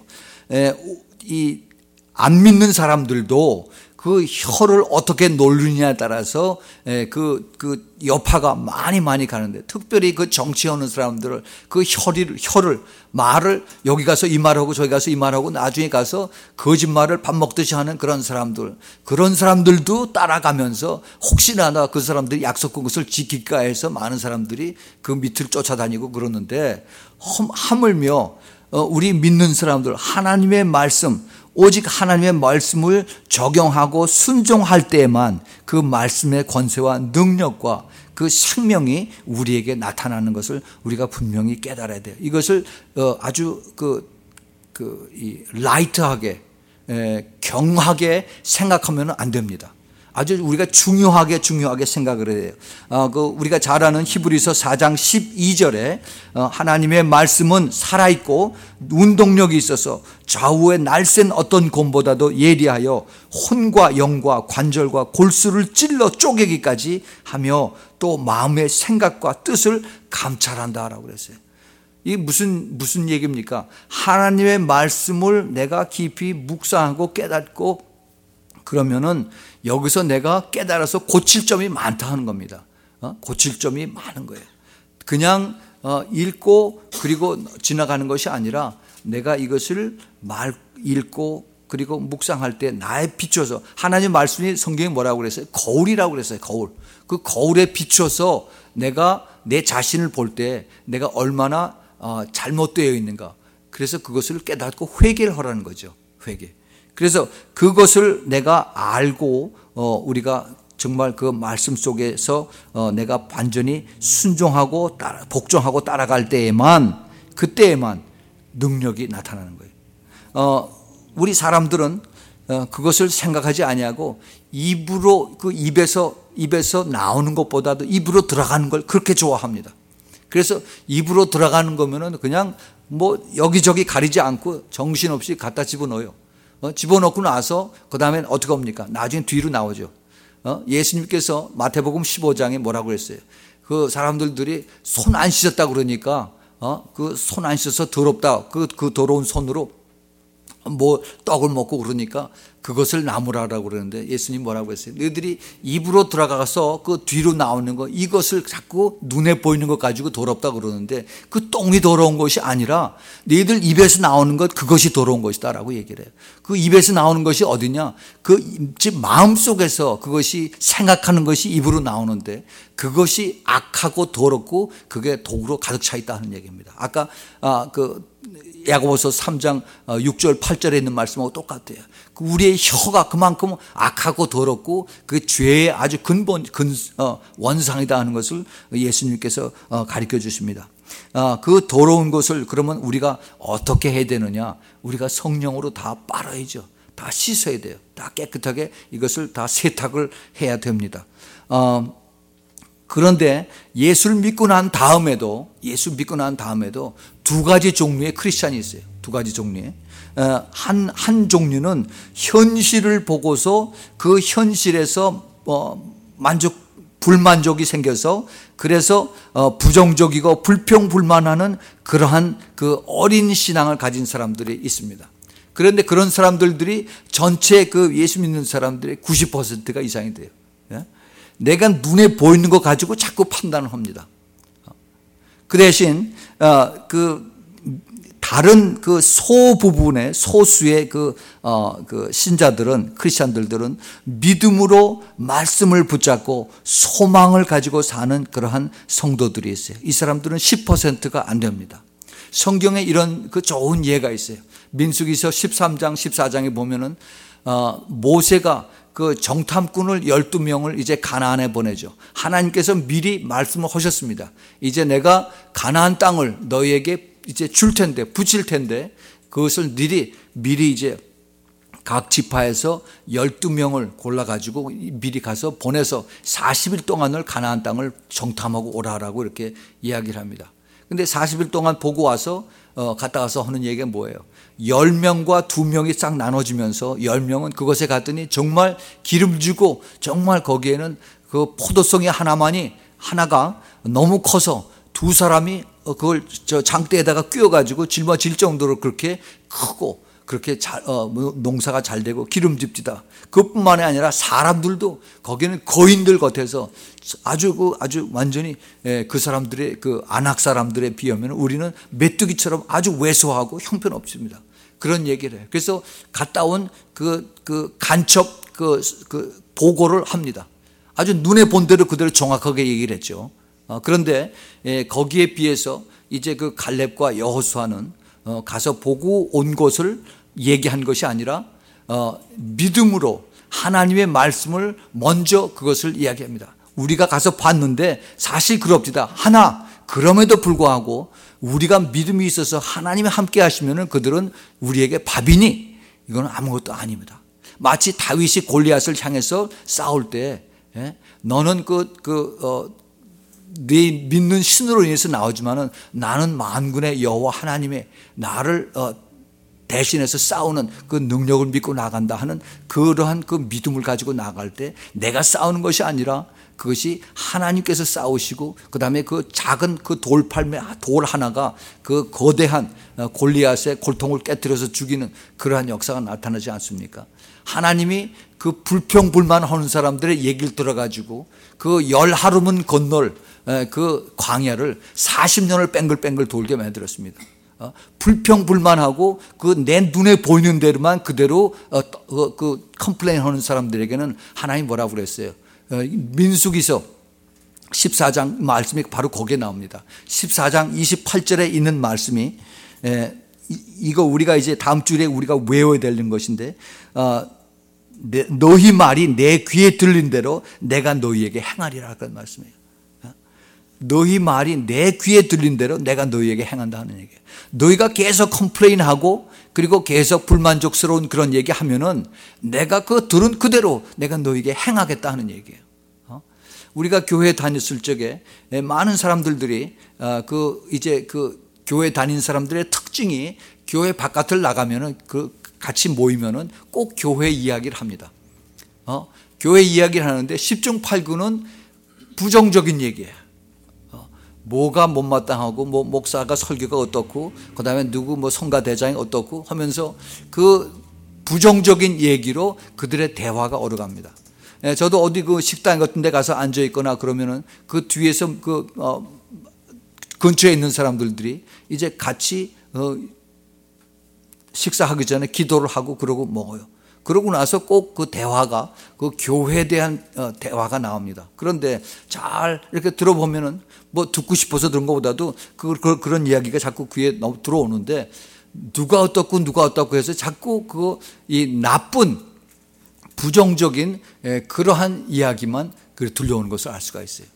안 믿는 사람들도 그 혀를 어떻게 놀리느냐에 따라서 그 여파가 많이 가는데, 특별히 그 정치하는 사람들을 그 혀를 말을 여기 가서 이 말하고 저기 가서 이 말하고 나중에 가서 거짓말을 밥 먹듯이 하는 그런 사람들도 따라가면서 혹시나 그 사람들이 약속한 것을 지킬까 해서 많은 사람들이 그 밑을 쫓아다니고 그러는데, 하물며 우리 믿는 사람들 하나님의 말씀, 오직 하나님의 말씀을 적용하고 순종할 때에만 그 말씀의 권세와 능력과 그 생명이 우리에게 나타나는 것을 우리가 분명히 깨달아야 돼요. 이것을 아주 라이트하게 경하게 생각하면 안 됩니다. 아주 우리가 중요하게 생각을 해야 돼요. 우리가 잘 아는 히브리서 4장 12절에 하나님의 말씀은 살아있고 운동력이 있어서 좌우에 날쌘 어떤 곰보다도 예리하여 혼과 영과 관절과 골수를 찔러 쪼개기까지 하며 또 마음의 생각과 뜻을 감찰한다라고 그랬어요. 이게 무슨 얘기입니까? 하나님의 말씀을 내가 깊이 묵상하고 깨닫고 그러면은 여기서 내가 깨달아서 고칠 점이 많다 하는 겁니다. 고칠 점이 많은 거예요. 그냥 읽고 그리고 지나가는 것이 아니라 내가 이것을 읽고 그리고 묵상할 때 나에 비춰서, 하나님 말씀이 성경에 뭐라고 그랬어요? 거울이라고 그랬어요. 거울. 그 거울에 비춰서 내가 내 자신을 볼 때 내가 얼마나 잘못되어 있는가. 그래서 그것을 깨닫고 회개를 하라는 거죠. 회개. 그래서 그것을 내가 알고 우리가 정말 그 말씀 속에서 내가 완전히 순종하고 복종하고 따라갈 때에만, 그때에만 능력이 나타나는 거예요. 우리 사람들은 그것을 생각하지 아니하고 입으로 입에서 나오는 것보다도 입으로 들어가는 걸 그렇게 좋아합니다. 그래서 입으로 들어가는 거면은 그냥 뭐 여기저기 가리지 않고 정신없이 갖다 집어넣어요. 집어넣고 나서 그 다음엔 어떻게 합니까? 나중에 뒤로 나오죠. 예수님께서 마태복음 15장에 뭐라고 그랬어요? 그 사람들이 손 안 씻었다 그러니까 그 손 안 씻어서 더럽다. 그 더러운 손으로 뭐 떡을 먹고 그러니까 그것을 나무라라고 그러는데 예수님 뭐라고 했어요? 너희들이 입으로 들어가서 그 뒤로 나오는 거 이것을 자꾸 눈에 보이는 것 가지고 더럽다 그러는데 그 똥이 더러운 것이 아니라 너희들 입에서 나오는 것 그것이 더러운 것이다라고 얘기를 해요. 그 입에서 나오는 것이 어디냐? 그 즉 마음속에서 그것이 생각하는 것이 입으로 나오는데 그것이 악하고 더럽고 그게 독으로 가득 차 있다 하는 얘기입니다. 아까 야고보서 3장 6절 8절에 있는 말씀하고 똑같아요. 우리의 혀가 그만큼 악하고 더럽고 그 죄의 아주 원상이다 하는 것을 예수님께서 가르쳐 주십니다. 그 더러운 것을 그러면 우리가 어떻게 해야 되느냐? 우리가 성령으로 다 빨아야죠. 다 씻어야 돼요. 다 깨끗하게 이것을 다 세탁을 해야 됩니다. 그런데 예수를 믿고 난 다음에도 두 가지 종류의 크리스찬이 있어요. 두 가지 종류의. 한 종류는 현실을 보고서 그 현실에서 불만족이 생겨서 그래서 부정적이고 불평불만하는 그러한 그 어린 신앙을 가진 사람들이 있습니다. 그런데 그런 사람들이 전체 그 예수 믿는 사람들의 90%가 이상이 돼요. 내가 눈에 보이는 거 가지고 자꾸 판단을 합니다. 그 대신 다른 그 소수의 그 신자들은 크리스천들은 믿음으로 말씀을 붙잡고 소망을 가지고 사는 그러한 성도들이 있어요. 이 사람들은 10%가 안 됩니다. 성경에 이런 그 좋은 예가 있어요. 민수기서 13장 14장에 보면은 모세가 그 정탐꾼을 12명을 이제 가나안에 보내죠. 하나님께서 미리 말씀을 하셨습니다. 이제 내가 가나안 땅을 너희에게 이제 줄 텐데, 붙일 텐데, 그것을 미리 이제 각 지파에서 12명을 골라가지고 미리 가서 보내서 40일 동안을 가나안 땅을 정탐하고 오라라고 이렇게 이야기를 합니다. 근데 40일 동안 보고 와서 갔다 와서 하는 얘기가 뭐예요? 10명과 2명이 싹 나눠지면서 10명은 그것에 갔더니 정말 기름지고 정말 거기에는 그 포도송이 하나가 너무 커서 두 사람이 그걸 저 장대에다가 끼워가지고 짊어질 정도로 그렇게 크고 그렇게 농사가 잘 되고 기름집지다. 그것뿐만이 아니라 사람들도 거기는 거인들 같아서 아주 완전히 그 사람들의 그 안악 사람들에 비하면 우리는 메뚜기처럼 아주 왜소하고 형편없습니다. 그런 얘기를 해요. 그래서 갔다 온 그 간첩 그 보고를 합니다. 아주 눈에 본 대로 그대로 정확하게 얘기를 했죠. 그런데 거기에 비해서 이제 그 갈렙과 여호수아는 가서 보고 온 것을 얘기한 것이 아니라 믿음으로 하나님의 말씀을 먼저 그것을 이야기합니다. 우리가 가서 봤는데 사실 그럽디다. 그럼에도 불구하고 우리가 믿음이 있어서 하나님이 함께 하시면은 그들은 우리에게 밥이니 이건 아무것도 아닙니다. 마치 다윗이 골리앗을 향해서 싸울 때 너는 네 믿는 신으로 인해서 나오지만은 나는 만군의 여호와 하나님의 나를 대신해서 싸우는 그 능력을 믿고 나간다 하는 그러한 그 믿음을 가지고 나갈 때 내가 싸우는 것이 아니라 그것이 하나님께서 싸우시고 그 다음에 그 작은 그 돌 하나가 그 거대한 골리앗의 골통을 깨뜨려서 죽이는 그러한 역사가 나타나지 않습니까? 하나님이 그 불평불만하는 사람들의 얘기를 들어가지고 그 10하루면 건널 그 광야를 40년을 뺑글뺑글 돌게 만들었습니다. 불평불만하고 그 내 눈에 보이는 대로만 그대로 그 컴플레인하는 사람들에게는 하나님 뭐라고 그랬어요? 민수기서 14장 말씀이 바로 거기에 나옵니다. 14장 28절에 있는 말씀이 이거 우리가 이제 다음 주에 우리가 외워야 되는 것인데 너희 말이 내 귀에 들린 대로 내가 너희에게 행하리라 그런 말씀이에요. 너희 말이 내 귀에 들린 대로 내가 너희에게 행한다 하는 얘기예요. 너희가 계속 컴플레인하고 그리고 계속 불만족스러운 그런 얘기하면은 내가 그 들은 그대로 내가 너희에게 행하겠다 하는 얘기예요. 우리가 교회 다녔을 적에 많은 사람들이 이제 그 교회 다닌 사람들의 특징이 교회 바깥을 나가면은 그 같이 모이면은 꼭 교회 이야기를 합니다. 교회 이야기를 하는데 10중 8구는 부정적인 얘기예요. 뭐가 못마땅하고 뭐 목사가 설교가 어떻고 그다음에 누구 뭐 성가 대장이 어떻고 하면서 그 부정적인 얘기로 그들의 대화가 얼어갑니다. 저도 어디 그 식당 같은 데 가서 앉아 있거나 그러면은 그 뒤에서 근처에 있는 사람들이 이제 같이 식사하기 전에 기도를 하고 그러고 먹어요. 그러고 나서 꼭 그 대화가 그 교회에 대한 대화가 나옵니다. 그런데 잘 이렇게 들어보면은 뭐 듣고 싶어서 그런 것보다도 그런 이야기가 자꾸 귀에 들어오는데 누가 어떻고 해서 자꾸 이 나쁜 부정적인 그러한 이야기만 들려오는 것을 알 수가 있어요.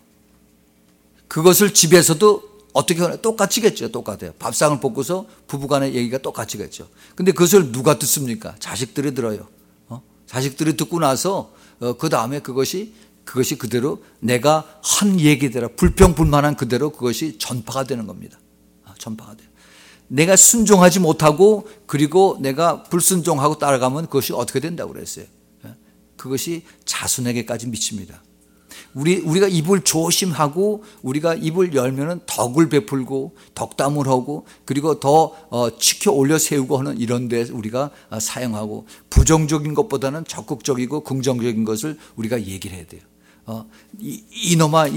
그것을 집에서도 어떻게 하나 똑같이겠죠. 똑같아요. 밥상을 볶고서 부부간의 얘기가 똑같이겠죠. 근데 그것을 누가 듣습니까? 자식들이 들어요. 자식들이 듣고 나서 그 다음에 그것이 그대로 내가 한 얘기대로 불평불만한 그대로 그것이 전파가 되는 겁니다. 전파가 돼요. 내가 순종하지 못하고 그리고 내가 불순종하고 따라가면 그것이 어떻게 된다고 그랬어요. 그것이 자손에게까지 미칩니다. 우리가 입을 조심하고 우리가 입을 열면은 덕을 베풀고 덕담을 하고 그리고 더 지켜 올려 세우고 하는 이런 데 우리가 사용하고 부정적인 것보다는 적극적이고 긍정적인 것을 우리가 얘기를 해야 돼요. 이놈아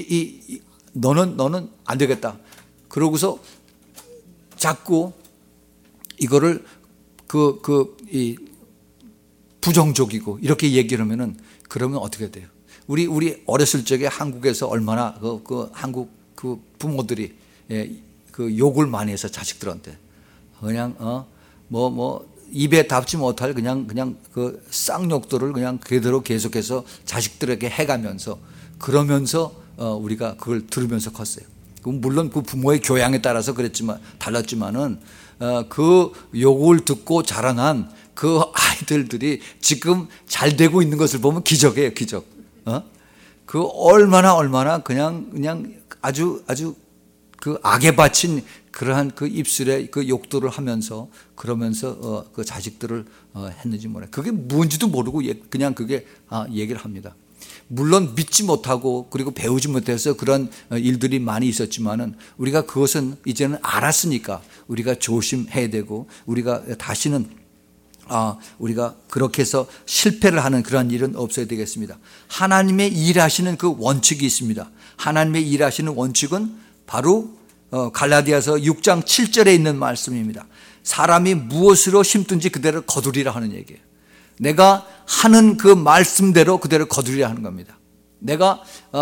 너는 안 되겠다. 그러고서 자꾸 이거를 이 부정적이고 이렇게 얘기를 하면은 그러면 어떻게 돼요? 우리 어렸을 적에 한국에서 얼마나 한국 부모들이 그 욕을 많이 해서 자식들한테 그냥 입에 닿지 못할 그냥 그 쌍욕들을 그냥 그대로 계속해서 자식들에게 해가면서 그러면서 우리가 그걸 들으면서 컸어요. 물론 그 부모의 교양에 따라서 달랐지만은 그 욕을 듣고 자라난 그 아이들이 지금 잘 되고 있는 것을 보면 기적이에요, 기적. 그 얼마나 그냥 아주 그 악에 바친 그러한 그 입술에 그 욕도를 하면서 그러면서 그 자식들을 했는지 모르겠어요. 그게 뭔지도 모르고 그냥 그게 얘기를 합니다. 물론 믿지 못하고 그리고 배우지 못해서 그런 일들이 많이 있었지만은 우리가 그것은 이제는 알았으니까 우리가 조심해야 되고 우리가 다시는 우리가 그렇게 해서 실패를 하는 그런 일은 없어야 되겠습니다. 하나님의 일하시는 그 원칙이 있습니다. 하나님의 일하시는 원칙은 바로 갈라디아서 6장 7절에 있는 말씀입니다. 사람이 무엇으로 심든지 그대로 거두리라 하는 얘기예요. 내가 하는 그 말씀대로 그대로 거두리라 하는 겁니다. 내가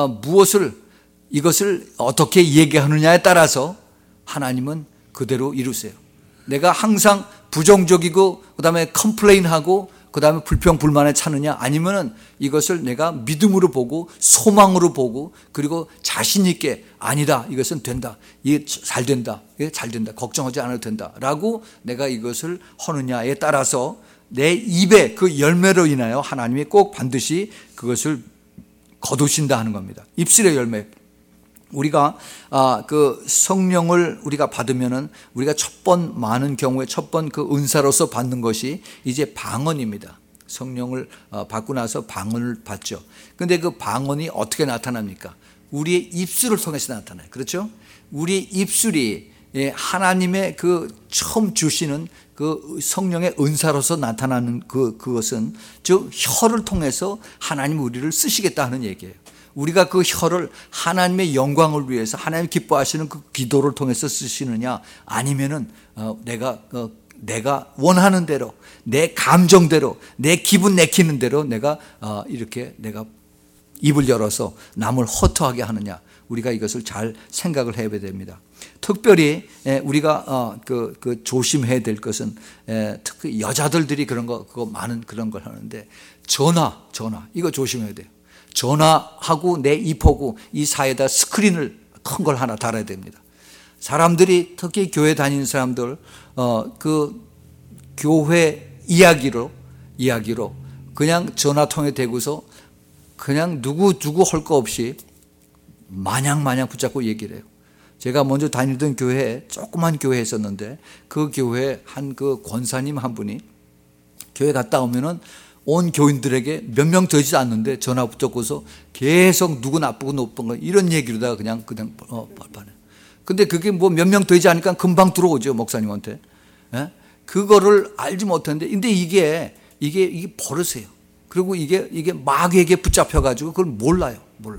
이것을 어떻게 얘기하느냐에 따라서 하나님은 그대로 이루세요. 내가 항상 부정적이고 그다음에 컴플레인하고 그다음에 불평불만에 차느냐 아니면은 이것을 내가 믿음으로 보고 소망으로 보고 그리고 자신 있게 아니다 이것은 된다 이게 잘 된다 걱정하지 않아도 된다라고 내가 이것을 하느냐에 따라서 내 입의 그 열매로 인하여 하나님이 꼭 반드시 그것을 거두신다 하는 겁니다. 입술의 열매. 우리가 그 성령을 우리가 받으면은 우리가 많은 경우에 첫 번 그 은사로서 받는 것이 이제 방언입니다. 성령을 받고 나서 방언을 받죠. 근데 그 방언이 어떻게 나타납니까? 우리의 입술을 통해서 나타나요. 그렇죠? 우리의 입술이 하나님의 그 처음 주시는 그 성령의 은사로서 나타나는 그것은 즉 혀를 통해서 하나님 우리를 쓰시겠다 하는 얘기예요. 우리가 그 혀를 하나님의 영광을 위해서 하나님 기뻐하시는 그 기도를 통해서 쓰시느냐 아니면은 내가 원하는 대로 내 감정대로 내 기분 내키는 대로 내가 입을 열어서 남을 허투하게 하느냐 우리가 이것을 잘 생각을 해야 됩니다. 특별히 우리가 조심해야 될 것은 특히 여자들이 많은 그런 걸 하는데 전화 이거 조심해야 돼요. 전화하고 내 입하고 이 사이에다 스크린을 큰 걸 하나 달아야 됩니다. 사람들이 특히 교회 다니는 사람들 그 교회 이야기로 그냥 전화통에 대고서 그냥 누구 할 거 없이 마냥 붙잡고 얘기를 해요. 제가 먼저 다니던 교회에 조그만 교회에 있었는데 그 교회에 한 그 권사님 한 분이 교회 갔다 오면은 온 교인들에게 몇 명 되지 않는데 전화 붙잡고서 계속 누구 나쁘고 나쁜 거 이런 얘기로다가 그냥 발판해. 근데 그게 뭐 몇 명 되지 않으니까 금방 들어오죠, 목사님한테. 예? 그거를 알지 못했는데, 근데 이게 버릇이에요. 그리고 이게 마귀에게 붙잡혀가지고 그걸 몰라요.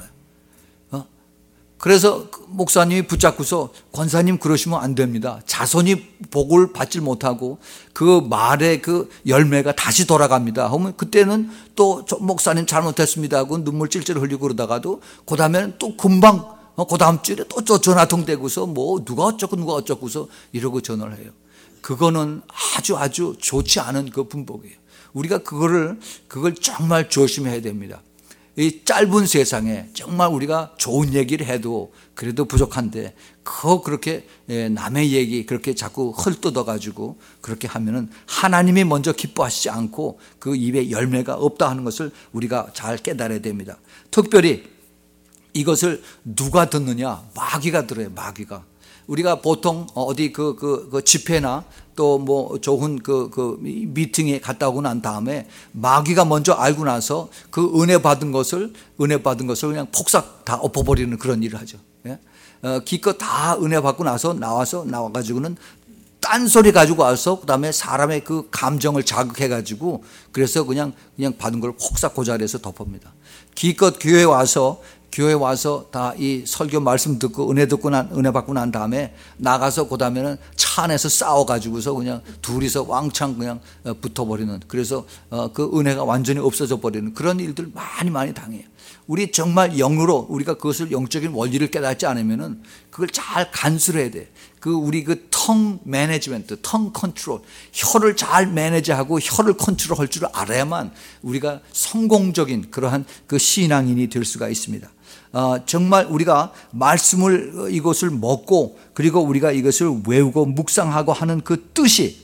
그래서 목사님이 붙잡고서 권사님 그러시면 안 됩니다. 자손이 복을 받지 못하고 그 말의 그 열매가 다시 돌아갑니다. 하면 그때는 또 목사님 잘못했습니다 하고 눈물 찔찔 흘리고 그러다가도 그 다음에는 또 금방 그 다음 주에 또 전화통 대고서 뭐 누가 어쩌고서 이러고 전화를 해요. 그거는 아주 좋지 않은 그 분복이에요. 우리가 그걸 정말 조심해야 됩니다. 이 짧은 세상에 정말 우리가 좋은 얘기를 해도 그래도 부족한데 그렇게 남의 얘기 그렇게 자꾸 헐뜯어가지고 그렇게 하면은 하나님이 먼저 기뻐하시지 않고 그 입에 열매가 없다 하는 것을 우리가 잘 깨달아야 됩니다. 특별히 이것을 누가 듣느냐? 마귀가 들어요. 마귀가. 우리가 보통 어디 그 집회나 또 뭐 좋은 그 미팅에 갔다 오고 난 다음에 마귀가 먼저 알고 나서 그 은혜 받은 것을 그냥 폭삭 다 엎어버리는 그런 일을 하죠. 예? 기껏 다 은혜 받고 나와가지고는 딴소리 가지고 와서 그다음에 사람의 그 감정을 자극해가지고 그래서 그냥 받은 걸 폭삭 그 자리에서 덮습니다. 기껏 교회 와서 다 이 설교 말씀 듣고 은혜 받고 난 다음에 나가서 그 다음에는 차 안에서 싸워가지고서 그냥 둘이서 왕창 그냥 붙어버리는, 그래서 그 은혜가 완전히 없어져 버리는 그런 일들 많이 당해요. 우리 정말 영으로 우리가 그것을 영적인 원리를 깨닫지 않으면은 그걸 잘 간수해야 돼. 우리 텅 매니지먼트, 텅 컨트롤, 혀를 잘 매니지하고 혀를 컨트롤할 줄 알아야만 우리가 성공적인 그러한 그 신앙인이 될 수가 있습니다. 정말 우리가 말씀을 이것을 먹고 그리고 우리가 이것을 외우고 묵상하고 하는 그 뜻이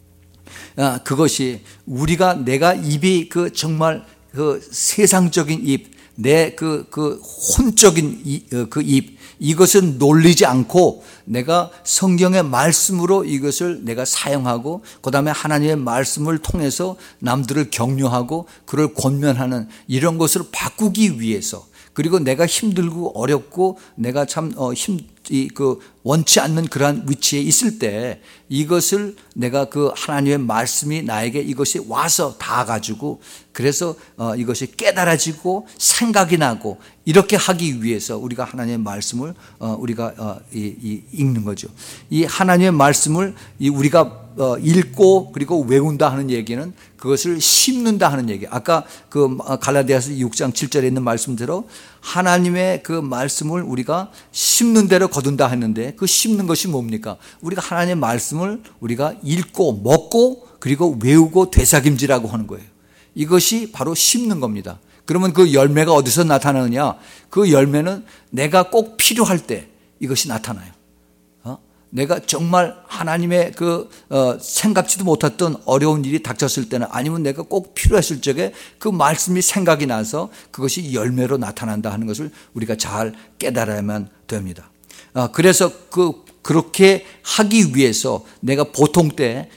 그것이 내가 입이 정말 세상적인 입, 내 혼적인 입, 이것은 놀리지 않고 내가 성경의 말씀으로 이것을 내가 사용하고 그 다음에 하나님의 말씀을 통해서 남들을 격려하고 그를 권면하는 이런 것을 바꾸기 위해서, 그리고 내가 힘들고 어렵고 내가 참 원치 않는 그러한 위치에 있을 때 이것을 내가 하나님의 말씀이 나에게 이것이 와서 닿아가지고 그래서 이것이 깨달아지고 생각이 나고 이렇게 하기 위해서 우리가 하나님의 말씀을 우리가 읽는 거죠. 이 하나님의 말씀을 우리가 읽고 그리고 외운다 하는 얘기는 그것을 심는다 하는 얘기. 아까 갈라디아서 6장 7절에 있는 말씀대로 하나님의 그 말씀을 우리가 심는 대로 거둔다 했는데 그 심는 것이 뭡니까? 우리가 하나님의 말씀을 우리가 읽고 먹고 그리고 외우고 되새김질하고 하는 거예요. 이것이 바로 심는 겁니다. 그러면 그 열매가 어디서 나타나느냐? 그 열매는 내가 꼭 필요할 때 이것이 나타나요. 내가 정말 하나님의 생각지도 못했던 어려운 일이 닥쳤을 때는, 아니면 내가 꼭 필요했을 적에 그 말씀이 생각이 나서 그것이 열매로 나타난다 하는 것을 우리가 잘 깨달아야만 됩니다. 그래서 그렇게 하기 위해서 내가 보통 때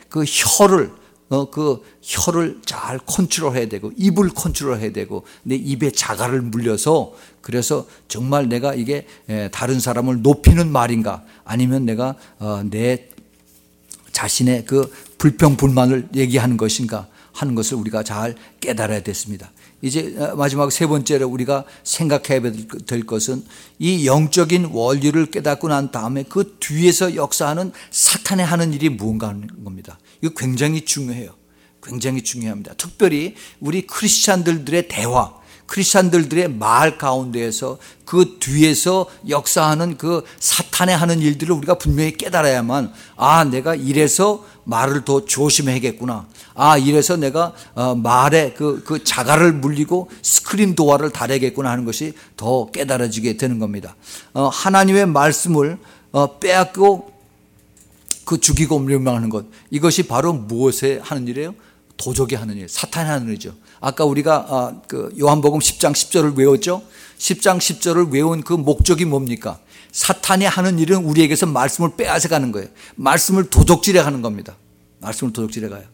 혀를 잘 컨트롤해야 되고 입을 컨트롤해야 되고 내 입에 자갈을 물려서, 그래서 정말 내가 이게 다른 사람을 높이는 말인가 아니면 내가 내 자신의 불평 불만을 얘기하는 것인가 하는 것을 우리가 잘 깨달아야 됐습니다. 이제 마지막 세 번째로 우리가 생각해야 될 것은 이 영적인 원리를 깨닫고 난 다음에 그 뒤에서 역사하는 사탄의 하는 일이 무언가 하는 겁니다. 이거 굉장히 중요해요. 굉장히 중요합니다. 특별히 우리 크리스찬들의 대화, 크리스찬들의 말 가운데에서 그 뒤에서 역사하는 그 사탄의 하는 일들을 우리가 분명히 깨달아야만, 내가 이래서 말을 더 조심해야겠구나. 이래서 내가 말에 그 자갈을 물리고 스크린 도어를 달아야겠구나 하는 것이 더 깨달아지게 되는 겁니다. 하나님의 말씀을 빼앗고 죽이고 멸망하는 것, 이것이 바로 무엇에 하는 일이에요? 도적이 하는 일, 사탄이 하는 일이죠. 아까 우리가 요한복음 10장 10절을 외웠죠. 10장 10절을 외운 그 목적이 뭡니까? 사탄이 하는 일은 우리에게서 말씀을 빼앗아 가는 거예요. 말씀을 도적질해 가는 겁니다. 말씀을 도적질해 가요.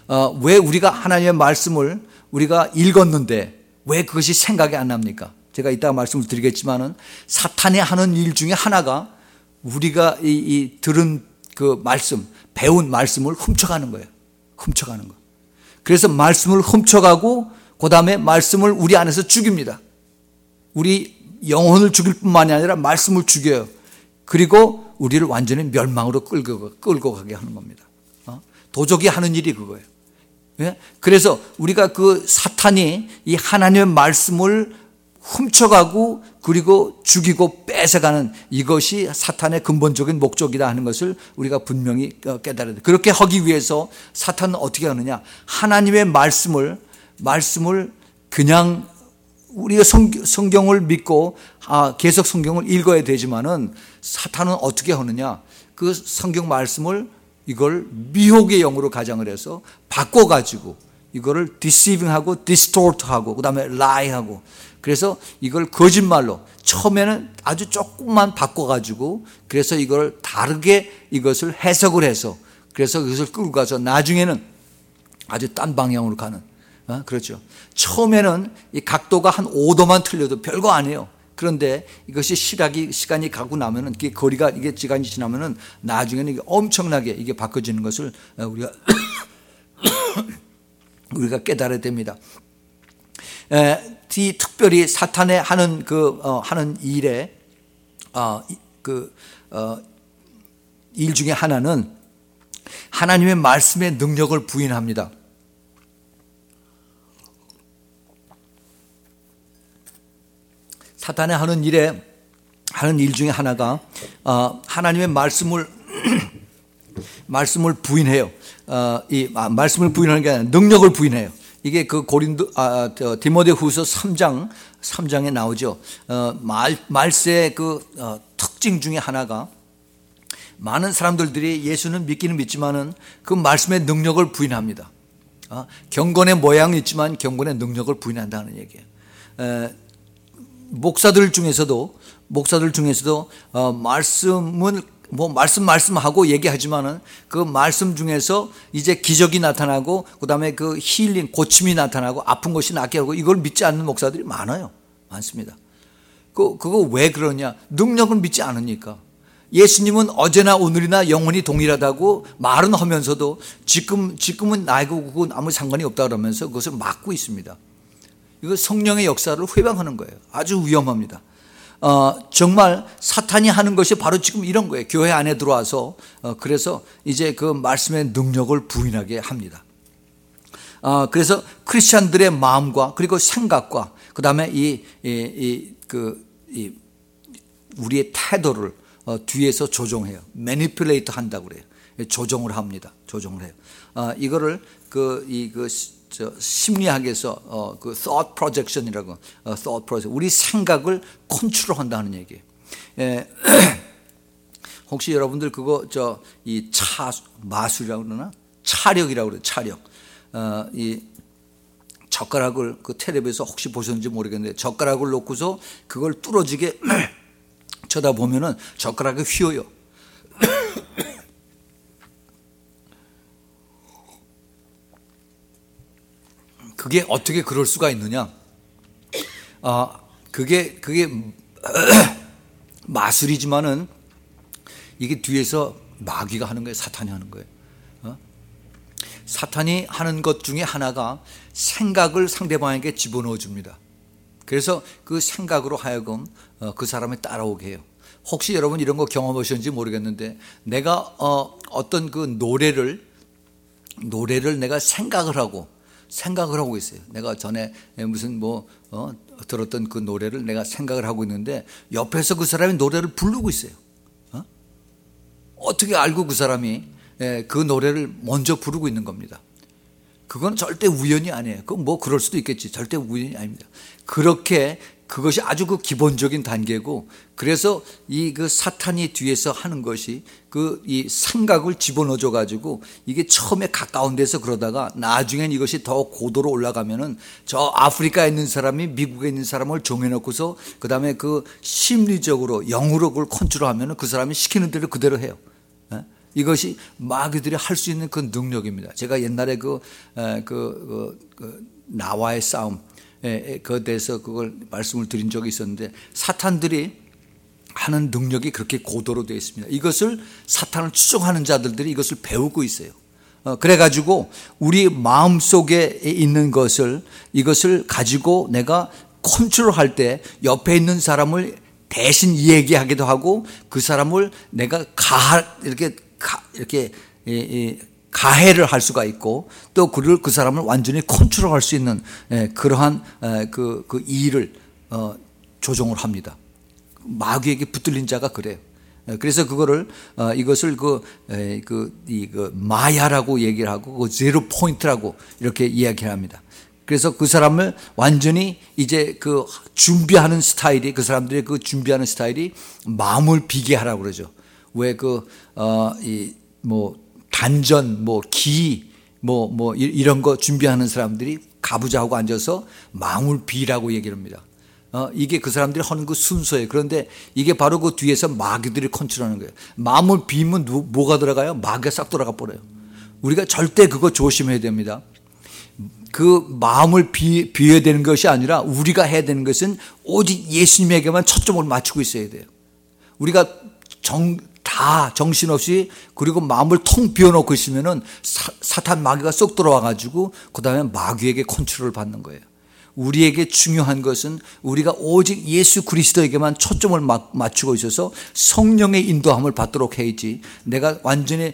왜 우리가 하나님의 말씀을 우리가 읽었는데 왜 그것이 생각이 안 납니까? 제가 이따가 말씀을 드리겠지만은 사탄이 하는 일 중에 하나가 우리가 이 들은 그 말씀, 배운 말씀을 훔쳐가는 거예요. 훔쳐가는 거. 그래서 말씀을 훔쳐가고 그 다음에 말씀을 우리 안에서 죽입니다. 우리 영혼을 죽일 뿐만이 아니라 말씀을 죽여요. 그리고 우리를 완전히 멸망으로 끌고 가게 하는 겁니다. 도적이 하는 일이 그거예요. 예? 그래서 우리가 그 사탄이 이 하나님의 말씀을 훔쳐가고 그리고 죽이고 뺏어가는 이것이 사탄의 근본적인 목적이다 하는 것을 우리가 분명히 깨달아야 돼요. 그렇게 하기 위해서 사탄은 어떻게 하느냐? 하나님의 말씀을 그냥 우리가 성경을 믿고 계속 성경을 읽어야 되지만은 사탄은 어떻게 하느냐? 그 성경 말씀을 이걸 미혹의 영으로 가장을 해서 바꿔가지고 이거를 deceiving하고 distort하고 그다음에 lie하고 그래서 이걸 거짓말로 처음에는 아주 조금만 바꿔가지고 그래서 이걸 다르게 이것을 해석을 해서 그래서 그것을 끌고 가서 나중에는 아주 딴 방향으로 가는 그렇죠. 처음에는 이 각도가 한 5도만 틀려도 별거 아니에요. 그런데 이것이 시간이 가고 나면은 이게 거리가 이게 시간이 지나면은 나중에는 이게 엄청나게 이게 바꿔지는 것을 우리가 깨달아야 됩니다. 특별히 사탄의 하는 하는 일에 일 중에 하나는 하나님의 말씀의 능력을 부인합니다. 사탄의 하는 일 중에 하나가 하나님의 말씀을 부인해요. 이 말씀을 부인하는 게 아니라 능력을 부인해요. 이게 그 디모데후서 3장에 나오죠. 말세의 특징 중에 하나가 많은 사람들이 예수는 믿기는 믿지만은 그 말씀의 능력을 부인합니다. 경건의 모양이 있지만 경건의 능력을 부인한다는 얘기예요. 목사들 중에서도 말씀은 말씀하고 얘기하지만은 그 말씀 중에서 이제 기적이 나타나고 그다음에 그 힐링 고침이 나타나고 아픈 것이 낫게 하고 이걸 믿지 않는 목사들이 많습니다. 그거 왜 그러냐? 능력을 믿지 않으니까. 예수님은 어제나 오늘이나 영원히 동일하다고 말은 하면서도 지금은 나이고 그건 아무 상관이 없다 그러면서 그것을 막고 있습니다. 이거 성령의 역사를 회방하는 거예요. 아주 위험합니다. 정말 사탄이 하는 것이 바로 지금 이런 거예요. 교회 안에 들어와서 그래서 이제 그 말씀의 능력을 부인하게 합니다. 그래서 크리스천들의 마음과 그리고 생각과 그 다음에 우리의 태도를 뒤에서 조종해요. 매니플레이트 한다고 그래요. 조종을 합니다. 조종을 해요. 이거를 심리학에서 thought projection이라고 thought projection 우리 생각을 컨트롤한다는 얘기예요. 혹시 여러분들 그거 이 마술이라고 그러나 차력이라고 그래요. 차력. 이 젓가락을 그 텔레비에서 혹시 보셨는지 모르겠는데 젓가락을 놓고서 그걸 뚫어지게 쳐다보면은 젓가락이 휘어요. 그게 어떻게 그럴 수가 있느냐? 그게 마술이지만은 이게 뒤에서 마귀가 하는 거예요. 사탄이 하는 거예요. 사탄이 하는 것 중에 하나가 생각을 상대방에게 집어넣어 줍니다. 그래서 그 생각으로 하여금 그 사람을 따라오게 해요. 혹시 여러분 이런 거 경험하셨는지 모르겠는데 내가 어떤 그 노래를 내가 생각을 하고 있어요. 내가 전에 무슨 들었던 그 노래를 내가 생각을 하고 있는데 옆에서 그 사람이 노래를 부르고 있어요. 어떻게 알고 그 사람이 그 노래를 먼저 부르고 있는 겁니다. 그건 절대 우연이 아니에요. 그건 그럴 수도 있겠지. 절대 우연이 아닙니다. 그렇게 그것이 아주 그 기본적인 단계고 그래서 그 사탄이 뒤에서 하는 것이 이 생각을 집어넣어 가지고 이게 처음에 가까운 데서 그러다가 나중엔 이것이 더 고도로 올라가면은 저 아프리카에 있는 사람이 미국에 있는 사람을 정해놓고서 그 다음에 그 심리적으로 영으로 그걸 컨트롤하면은 그 사람이 시키는 대로 그대로 해요. 이것이 마귀들이 할 수 있는 그 능력입니다. 제가 옛날에 나와의 싸움 그에 대해서 그걸 말씀을 드린 적이 있었는데, 사탄들이 하는 능력이 그렇게 고도로 되어 있습니다. 이것을 사탄을 추종하는 자들이 이것을 배우고 있어요. 그래가지고 우리 마음속에 있는 이것을 가지고 내가 컨트롤할 때 옆에 있는 사람을 대신 얘기하기도 하고, 그 사람을 내가 이렇게 가해를 할 수가 있고, 또 그 사람을 완전히 컨트롤할 수 있는 그러한 그 일을 조종을 합니다. 마귀에게 붙들린 자가 그래요. 그래서 이것을 마야라고 얘기를 하고, 그 제로 포인트라고 이렇게 이야기를 합니다. 그래서 그 사람을 완전히 이제 준비하는 스타일이, 그 사람들의 준비하는 스타일이 마음을 비게 하라고 그러죠. 왜 단전, 이런 거 준비하는 사람들이 가부좌하고 앉아서 마음을 비라고 얘기를 합니다. 이게 그 사람들이 하는 그 순서예요. 그런데 이게 바로 그 뒤에서 마귀들이 컨트롤하는 거예요. 마음을 비면 뭐가 들어가요? 마귀가 싹 돌아가 버려요. 우리가 절대 그거 조심해야 됩니다. 그 마음을 비워야 되는 것이 아니라 우리가 해야 되는 것은 오직 예수님에게만 초점을 맞추고 있어야 돼요. 우리가 다 정신없이, 그리고 마음을 텅 비워놓고 있으면은 사탄 마귀가 쏙 들어와가지고 그 다음에 마귀에게 컨트롤을 받는 거예요. 우리에게 중요한 것은 우리가 오직 예수 그리스도에게만 초점을 맞추고 있어서 성령의 인도함을 받도록 해야지, 내가 완전히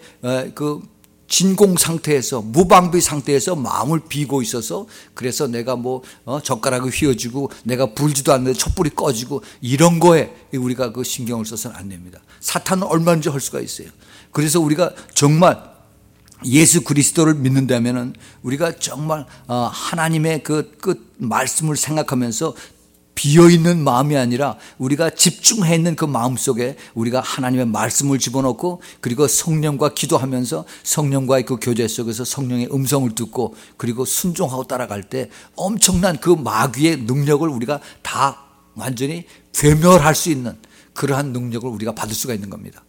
진공 상태에서, 무방비 상태에서 마음을 비고 있어서, 그래서 내가 젓가락이 휘어지고 내가 불지도 않는데 촛불이 꺼지고 이런 거에 우리가 신경을 써서는 안 됩니다. 사탄은 얼마든지 할 수가 있어요. 그래서 우리가 정말 예수 그리스도를 믿는다면은 우리가 정말 하나님의 그 말씀을 생각하면서 비어있는 마음이 아니라 우리가 집중해 있는 그 마음 속에 우리가 하나님의 말씀을 집어넣고, 그리고 성령과 기도하면서 성령과의 그 교제 속에서 성령의 음성을 듣고, 그리고 순종하고 따라갈 때 엄청난 그 마귀의 능력을 우리가 다 완전히 괴멸할 수 있는 그러한 능력을 우리가 받을 수가 있는 겁니다.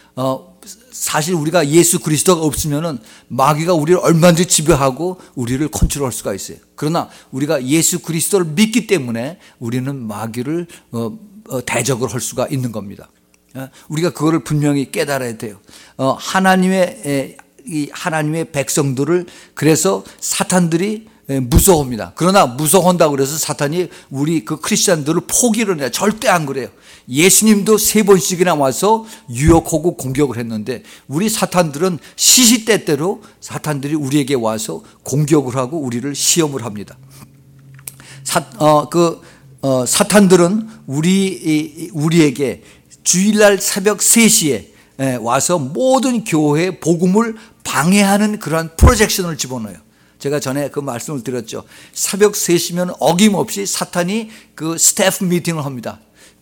사실 우리가 예수 그리스도가 없으면은 마귀가 우리를 얼마든지 지배하고 우리를 컨트롤할 수가 있어요. 그러나 우리가 예수 그리스도를 믿기 때문에 우리는 마귀를 대적을 할 수가 있는 겁니다. 우리가 그거를 분명히 깨달아야 돼요. 하나님의 백성들을, 그래서 사탄들이 무서워합니다. 그러나 무서워한다고 그래서 사탄이 우리 크리스찬들을 포기를 해요. 절대 안 그래요. 예수님도 3번씩이나 와서 유혹하고 공격을 했는데, 우리 사탄들은 시시때때로 사탄들이 우리에게 와서 공격을 하고 우리를 시험을 합니다. 사탄들은 우리에게 주일날 새벽 3시에 와서 모든 교회의 복음을 방해하는 그러한 프로젝션을 집어넣어요. 제가 전에 그 말씀을 드렸죠. 새벽 3시면 어김없이 사탄이 스태프 미팅을 합니다.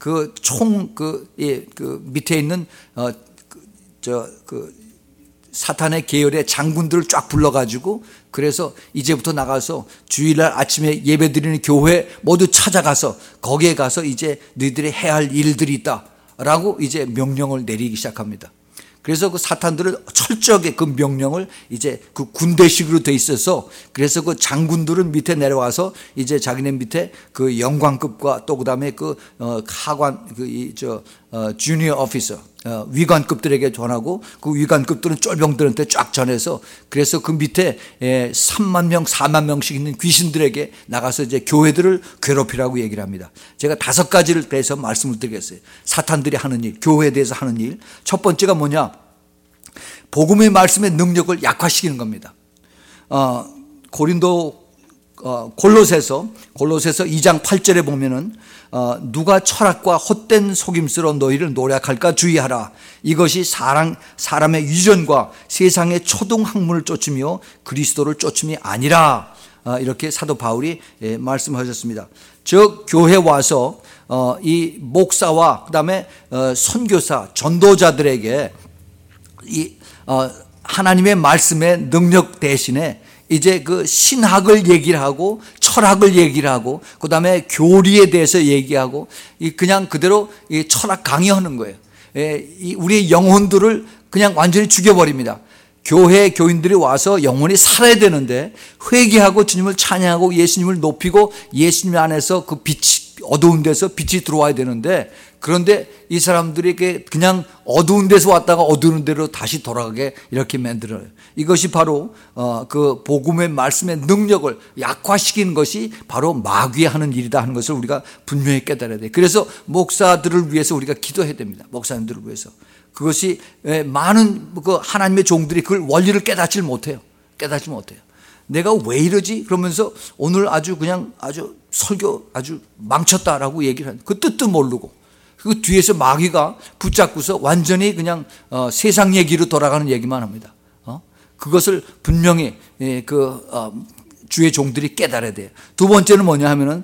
밑에 있는 사탄의 계열의 장군들을 쫙 불러가지고, 그래서 이제부터 나가서 주일날 아침에 예배드리는 교회 모두 찾아가서 거기에 가서 이제 너희들이 해야 할 일들이 있다라고 이제 명령을 내리기 시작합니다. 그래서 사탄들은 철저하게 그 명령을 이제 군대식으로 돼 있어서, 그래서 장군들은 밑에 내려와서 이제 자기네 밑에 영관급과 또 그다음에 하관 주니어 오피서 위관급들에게 전하고, 그 위관급들은 쫄병들한테 쫙 전해서, 그래서 그 밑에 3만 명, 4만 명씩 있는 귀신들에게 나가서 이제 교회들을 괴롭히라고 얘기를 합니다. 제가 5가지를 대해서 말씀을 드리겠어요. 사탄들이 하는 일, 교회에 대해서 하는 일. 첫 번째가 뭐냐? 복음의 말씀의 능력을 약화시키는 겁니다. 골로새서 2장 8절에 보면은 누가 철학과 헛된 속임수로 너희를 노략할까 주의하라. 이것이 사람의 유전과 세상의 초등 학문을 쫓으며 그리스도를 쫓음이 아니라. 이렇게 사도 바울이 말씀하셨습니다. 즉 교회 와서 이 목사와 그다음에 선교사, 전도자들에게 이 하나님의 말씀의 능력 대신에 이제 신학을 얘기를 하고 철학을 얘기를 하고 그다음에 교리에 대해서 얘기하고 그냥 그대로 철학 강의하는 거예요. 우리의 영혼들을 그냥 완전히 죽여버립니다. 교회 교인들이 와서 영원히 살아야 되는데 회개하고 주님을 찬양하고 예수님을 높이고 예수님 안에서 그 빛이 어두운 데서 빛이 들어와야 되는데 그런데 이 사람들에게 그냥 어두운 데서 왔다가 어두운 데로 다시 돌아가게 이렇게 만들어요. 이것이 바로 그 복음의 말씀의 능력을 약화시키는 것이 바로 마귀에 하는 일이다 하는 것을 우리가 분명히 깨달아야 돼요. 그래서 목사들을 위해서 우리가 기도해야 됩니다. 목사님들을 위해서. 그것이 많은 그 하나님의 종들이 그걸 원리를 깨닫지 못해요. 내가 왜 이러지? 그러면서 오늘 아주 그냥 아주 설교 아주 망쳤다라고 얘기를 하는 그 뜻도 모르고 그 뒤에서 마귀가 붙잡고서 완전히 그냥 세상 얘기로 돌아가는 얘기만 합니다. 그것을 분명히 주의 종들이 깨달아야 돼요. 두 번째는 뭐냐 하면은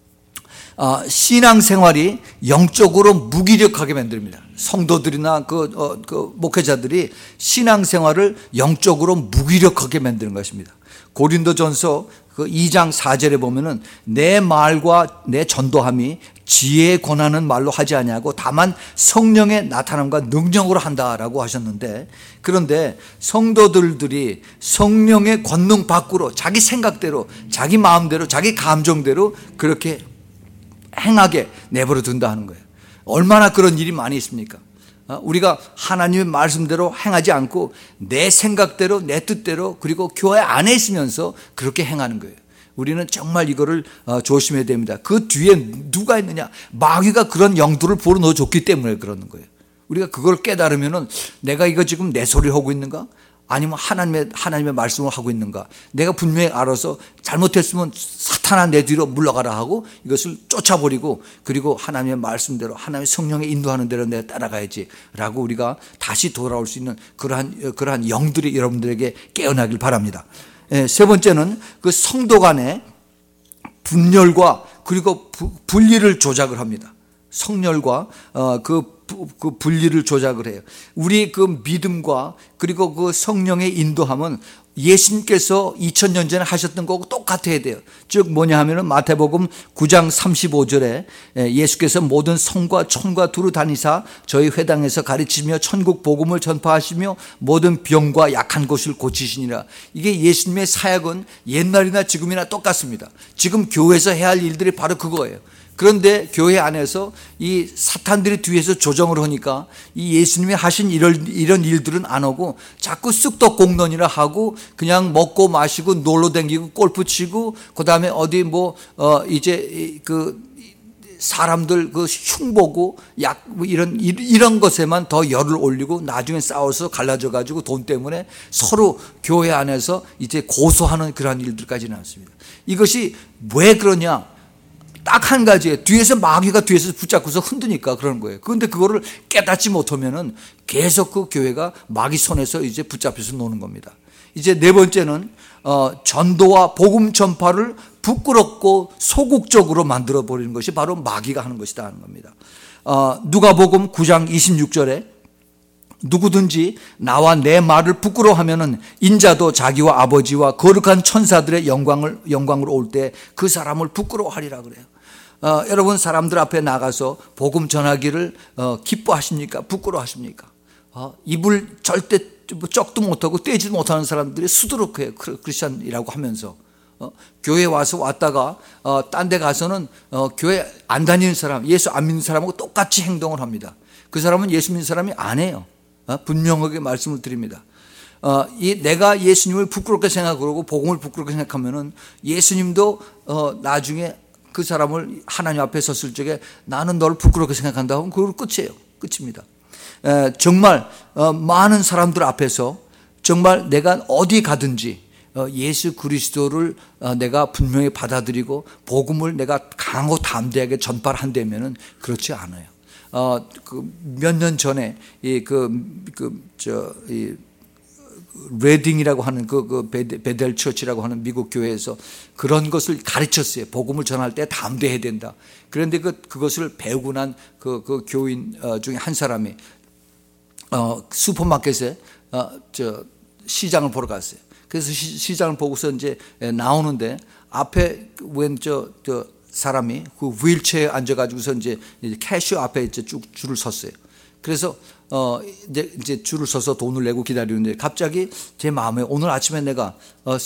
신앙생활이 영적으로 무기력하게 만듭니다. 성도들이나 그 목회자들이 신앙생활을 영적으로 무기력하게 만드는 것입니다. 고린도전서 그 2장 4절에 보면은 내 말과 내 전도함이 지혜의 권하는 말로 하지 아니하고 다만 성령의 나타남과 능력으로 한다라고 하셨는데 그런데 성도들이 성령의 권능 밖으로 자기 생각대로 자기 마음대로 자기 감정대로 그렇게 행하게 내버려 둔다 하는 거예요. 얼마나 그런 일이 많이 있습니까? 우리가 하나님의 말씀대로 행하지 않고 내 생각대로 내 뜻대로 그리고 교회 안에 있으면서 그렇게 행하는 거예요. 우리는 정말 이거를 조심해야 됩니다. 그 뒤에 누가 있느냐? 마귀가 그런 영들을 불어넣어줬기 때문에 그러는 거예요. 우리가 그걸 깨달으면은 내가 이거 지금 내 소리를 하고 있는가? 아니면 하나님의 말씀을 하고 있는가? 내가 분명히 알아서 잘못했으면 사탄아 내 뒤로 물러가라 하고 이것을 쫓아버리고 그리고 하나님의 말씀대로 하나님의 성령의 인도하는 대로 내가 따라가야지 라고 우리가 다시 돌아올 수 있는 그러한 영들이 여러분들에게 깨어나길 바랍니다. 세 번째는 그 성도 간의 분열과 그리고 분리를 조작을 합니다. 성렬과 그 분리를 조작을 해요. 우리 그 믿음과 그리고 그 성령의 인도함은 예수님께서 2000년 전에 하셨던 거하고 똑같아야 돼요. 즉 뭐냐 하면은 마태복음 9장 35절에 예수께서 모든 성과 촌과 두루 다니사 저희 회당에서 가르치며 천국 복음을 전파하시며 모든 병과 약한 곳을 고치시니라. 이게 예수님의 사역은 옛날이나 지금이나 똑같습니다. 지금 교회에서 해야 할 일들이 바로 그거예요. 그런데 교회 안에서 이 사탄들이 뒤에서 조정을 하니까 이 예수님이 하신 이런 일들은 안 하고 자꾸 쑥덕공론이라 하고 그냥 먹고 마시고 놀러 다니고 골프 치고 그다음에 어디 이제 그 사람들 그 흉보고 이런 것에만 더 열을 올리고 나중에 싸워서 갈라져 가지고 돈 때문에 서로 교회 안에서 이제 고소하는 그러한 일들까지 나왔습니다. 이것이 왜 그러냐? 딱 한 가지예요. 뒤에서 마귀가 뒤에서 붙잡고서 흔드니까 그러는 거예요. 그런데 그거를 깨닫지 못하면은 계속 그 교회가 마귀 손에서 이제 붙잡혀서 노는 겁니다. 이제 네 번째는 전도와 복음 전파를 부끄럽고 소극적으로 만들어 버리는 것이 바로 마귀가 하는 것이다 하는 겁니다. 누가복음 9장 26절에 누구든지 나와 내 말을 부끄러워하면은 인자도 자기와 아버지와 거룩한 천사들의 영광을 올 때 그 사람을 부끄러워하리라 그래요. 여러분 사람들 앞에 나가서 복음 전하기를 기뻐하십니까? 부끄러워하십니까? 입을 절대 쩍도 못하고 떼지도 못하는 사람들이 수두룩해요. 크리스천이라고 하면서 교회 왔다가 딴 데 가서는 교회 안 다니는 사람, 예수 안 믿는 사람하고 똑같이 행동을 합니다. 그 사람은 예수 믿는 사람이 아니에요. 분명하게 말씀을 드립니다. 내가 예수님을 부끄럽게 생각하고 복음을 부끄럽게 생각하면은 예수님도 나중에 그 사람을 하나님 앞에 섰을 적에 나는 너를 부끄럽게 생각한다 하면 그걸 끝이에요. 끝입니다. 정말 많은 사람들 앞에서 정말 내가 어디 가든지 예수 그리스도를 내가 분명히 받아들이고 복음을 내가 강하고 담대하게 전파를 한다면은 그렇지 않아요. 몇 년 전에 레딩이라고 하는 베델 처치라고 하는 미국 교회에서 그런 것을 가르쳤어요. 복음을 전할 때 담대해야 된다. 그런데 그것을 배우고 난 그 교인 중에 한 사람이 슈퍼마켓에 시장을 보러 갔어요. 그래서 시장을 보고서 이제 나오는데 앞에 웬 사람이 그 휠체어에 앉아가지고서 이제 캐시어 앞에 이제 쭉 줄을 섰어요. 그래서 이제 줄을 서서 돈을 내고 기다리는데 갑자기 제 마음에 오늘 아침에 내가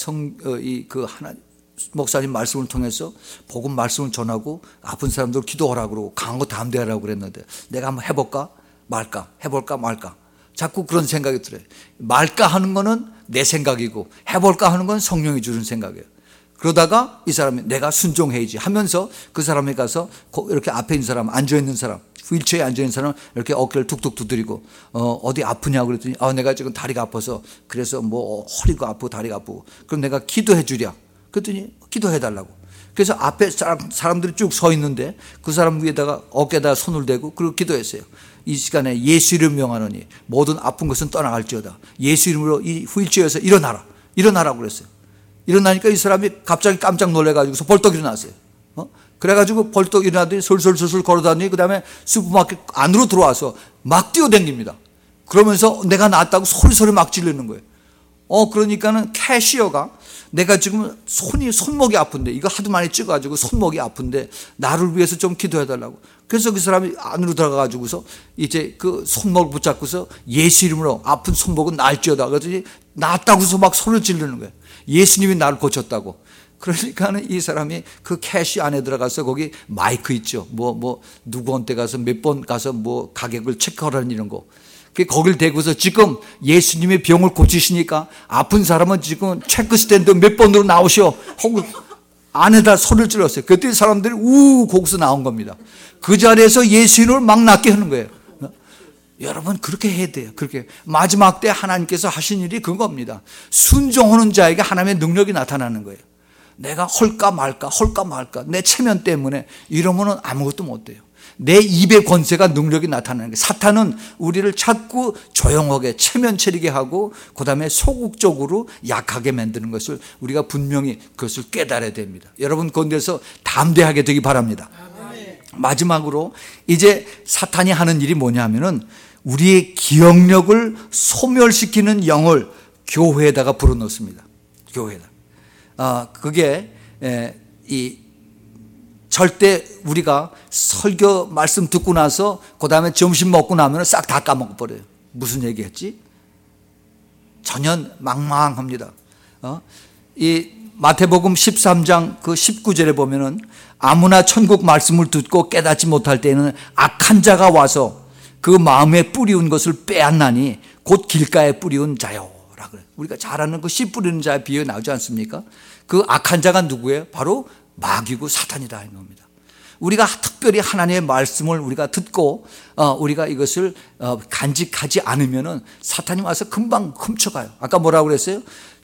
목사님 말씀을 통해서 복음 말씀을 전하고 아픈 사람들 기도하라고 그러고 강한 거 담대하라고 그랬는데 내가 한번 해볼까 말까 해볼까 말까 자꾸 그런 생각이 들어요. 말까 하는 거는 내 생각이고 해볼까 하는 건 성령이 주는 생각이에요. 그러다가 이 사람이 내가 순종해야지 하면서 그 사람에 가서 이렇게 앞에 있는 사람, 앉아있는 사람, 휠체어에 앉아있는 사람 이렇게 어깨를 툭툭 두드리고 어디 아프냐고 그랬더니 내가 지금 다리가 아파서 그래서 뭐 허리가 아프고 다리가 아프고 그럼 내가 기도해 주랴 그랬더니 기도해 달라고. 그래서 앞에 사람들이 쭉 서 있는데 그 사람 위에다가 어깨에다 손을 대고 그리고 기도했어요. 이 시간에 예수 이름 명하노니 모든 아픈 것은 떠나갈지어다. 예수 이름으로 이 휠체어에서 일어나라고 그랬어요. 일어나니까 이 사람이 갑자기 깜짝 놀래가지고서 벌떡 일어났어요. 그래가지고 벌떡 일어나더니 솔솔솔솔 걸어다니고 그다음에 슈퍼마켓 안으로 들어와서 막 뛰어댕깁니다. 그러면서 내가 낫다고 소리소리 막 지르는 거예요. 그러니까는 캐시어가 내가 지금 손목이 아픈데 이거 하도 많이 찍어가지고 손목이 아픈데 나를 위해서 좀 기도해달라고. 그래서 그 사람이 안으로 들어가가지고서 이제 그 손목을 붙잡고서 예수 이름으로 아픈 손목은 나을지어다. 그랬더니 낫다고서 막 소리를 지르는 거예요. 예수님이 나를 고쳤다고. 그러니까는 이 사람이 그 캐시 안에 들어가서 거기 마이크 있죠. 누구한테 가서 몇 번 가서 가격을 체크하라는 이런 거. 거길 대고서 지금 예수님의 병을 고치시니까 아픈 사람은 지금 체크 스탠드 몇 번으로 나오시오 하고 안에다 소리를 질렀어요. 그때 사람들이 거기서 나온 겁니다. 그 자리에서 예수님을 막 낫게 하는 거예요. 여러분 그렇게 해야 돼요. 그렇게 마지막 때 하나님께서 하신 일이 그겁니다. 순종하는 자에게 하나님의 능력이 나타나는 거예요. 내가 헐까 말까 내 체면 때문에 이러면은 아무것도 못 돼요. 내 입의 권세가 능력이 나타나는 거예요. 사탄은 우리를 자꾸 조용하게 체면 차리게 하고 그다음에 소극적으로 약하게 만드는 것을 우리가 분명히 그것을 깨달아야 됩니다. 여러분 그런데서 담대하게 되기 바랍니다. 마지막으로 이제 사탄이 하는 일이 뭐냐면은 우리의 기억력을 소멸시키는 영을 교회에다가 불어넣습니다. 교회에다. 그게 절대 우리가 설교 말씀 듣고 나서 그 다음에 점심 먹고 나면 싹 다 까먹어버려요. 무슨 얘기했지? 전혀 망망합니다. 이 마태복음 13장 그 19절에 보면은 아무나 천국 말씀을 듣고 깨닫지 못할 때에는 악한 자가 와서 그 마음에 뿌리운 것을 빼앗나니 곧 길가에 뿌리운 자요라 그래요. 우리가 잘 아는 그 씨 뿌리는 자의 비유 나오지 않습니까? 그 악한 자가 누구예요? 바로 마귀고 사탄이다 하는 겁니다. 우리가 특별히 하나님의 말씀을 우리가 듣고 우리가 이것을 간직하지 않으면은 사탄이 와서 금방 훔쳐가요. 아까 뭐라고 그랬어요?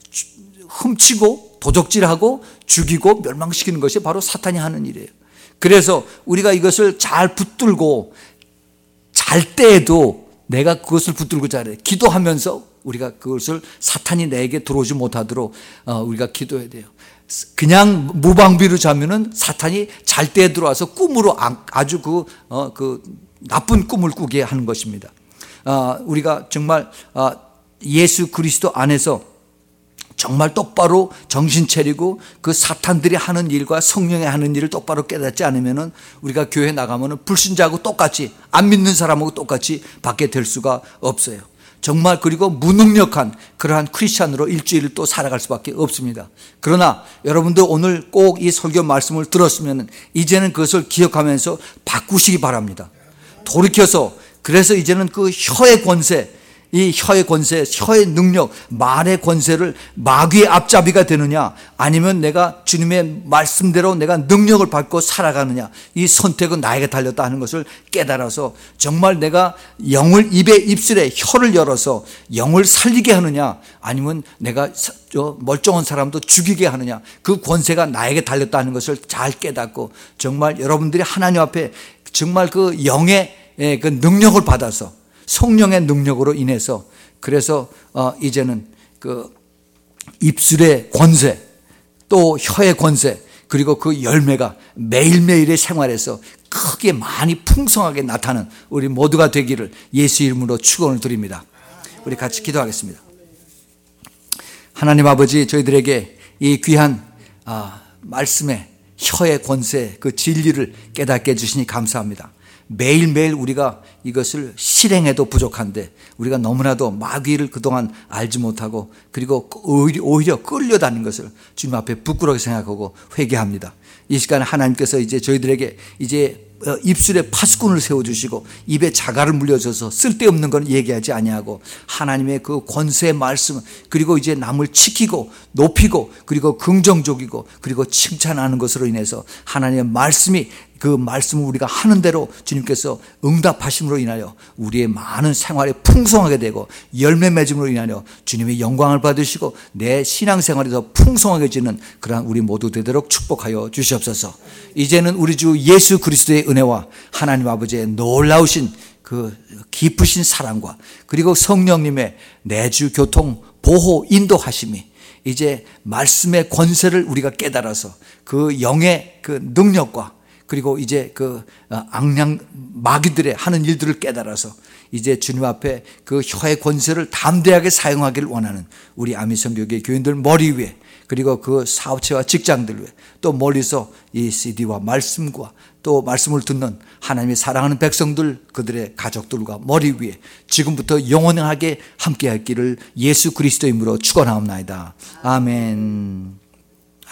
훔치고 도적질하고 죽이고 멸망시키는 것이 바로 사탄이 하는 일이에요. 그래서 우리가 이것을 잘 붙들고 잘 때에도 내가 그것을 붙들고 자래. 기도하면서 우리가 그것을 사탄이 내게 들어오지 못하도록 우리가 기도해야 돼요. 그냥 무방비로 자면은 사탄이 잘 때에 들어와서 꿈으로 아주 그 나쁜 꿈을 꾸게 하는 것입니다. 우리가 정말 예수 그리스도 안에서 정말 똑바로 정신 차리고 그 사탄들이 하는 일과 성령이 하는 일을 똑바로 깨닫지 않으면은 우리가 교회 나가면은 불신자하고 똑같이 안 믿는 사람하고 똑같이 받게 될 수가 없어요. 정말 그리고 무능력한 그러한 크리스찬으로 일주일을 또 살아갈 수밖에 없습니다. 그러나 여러분들 오늘 꼭 이 설교 말씀을 들었으면 이제는 그것을 기억하면서 바꾸시기 바랍니다. 돌이켜서 그래서 이제는 그 혀의 권세, 이 혀의 권세, 혀의 능력, 말의 권세를 마귀의 앞잡이가 되느냐 아니면 내가 주님의 말씀대로 내가 능력을 받고 살아가느냐 이 선택은 나에게 달렸다 하는 것을 깨달아서 정말 내가 영을 입술에 혀를 열어서 영을 살리게 하느냐 아니면 내가 멀쩡한 사람도 죽이게 하느냐 그 권세가 나에게 달렸다 하는 것을 잘 깨닫고 정말 여러분들이 하나님 앞에 정말 그 영의 그 능력을 받아서 성령의 능력으로 인해서 그래서 이제는 그 입술의 권세 또 혀의 권세 그리고 그 열매가 매일매일의 생활에서 크게 많이 풍성하게 나타나는 우리 모두가 되기를 예수 이름으로 축원을 드립니다. 우리 같이 기도하겠습니다. 하나님 아버지 저희들에게 이 귀한 말씀의 혀의 권세 그 진리를 깨닫게 해주시니 감사합니다. 매일매일 우리가 이것을 실행해도 부족한데 우리가 너무나도 마귀를 그동안 알지 못하고 그리고 오히려 끌려다닌 것을 주님 앞에 부끄럽게 생각하고 회개합니다. 이 시간에 하나님께서 이제 저희들에게 이제 입술에 파수꾼을 세워주시고 입에 자갈을 물려줘서 쓸데없는 건 얘기하지 아니하고 하나님의 그 권세의 말씀 그리고 이제 남을 지키고 높이고 그리고 긍정적이고 그리고 칭찬하는 것으로 인해서 하나님의 말씀이 그 말씀을 우리가 하는 대로 주님께서 응답하심으로 인하여 우리의 많은 생활이 풍성하게 되고 열매 맺음으로 인하여 주님의 영광을 받으시고 내 신앙생활이 더 풍성하게지는 그러한 우리 모두 되도록 축복하여 주시옵소서. 이제는 우리 주 예수 그리스도의 은혜와 하나님 아버지의 놀라우신 그 깊으신 사랑과 그리고 성령님의 내주 교통 보호 인도하심이 이제 말씀의 권세를 우리가 깨달아서 그 영의 그 능력과 그리고 이제 그 악량 마귀들의 하는 일들을 깨달아서 이제 주님 앞에 그 혀의 권세를 담대하게 사용하기를 원하는 우리 아미성교회 교인들 머리 위에 그리고 그 사업체와 직장들 위에 또 멀리서 이 CD와 말씀과 또 말씀을 듣는 하나님의 사랑하는 백성들 그들의 가족들과 머리 위에 지금부터 영원하게 함께할 길을 예수 그리스도 이름으로 축원하옵나이다. 아멘.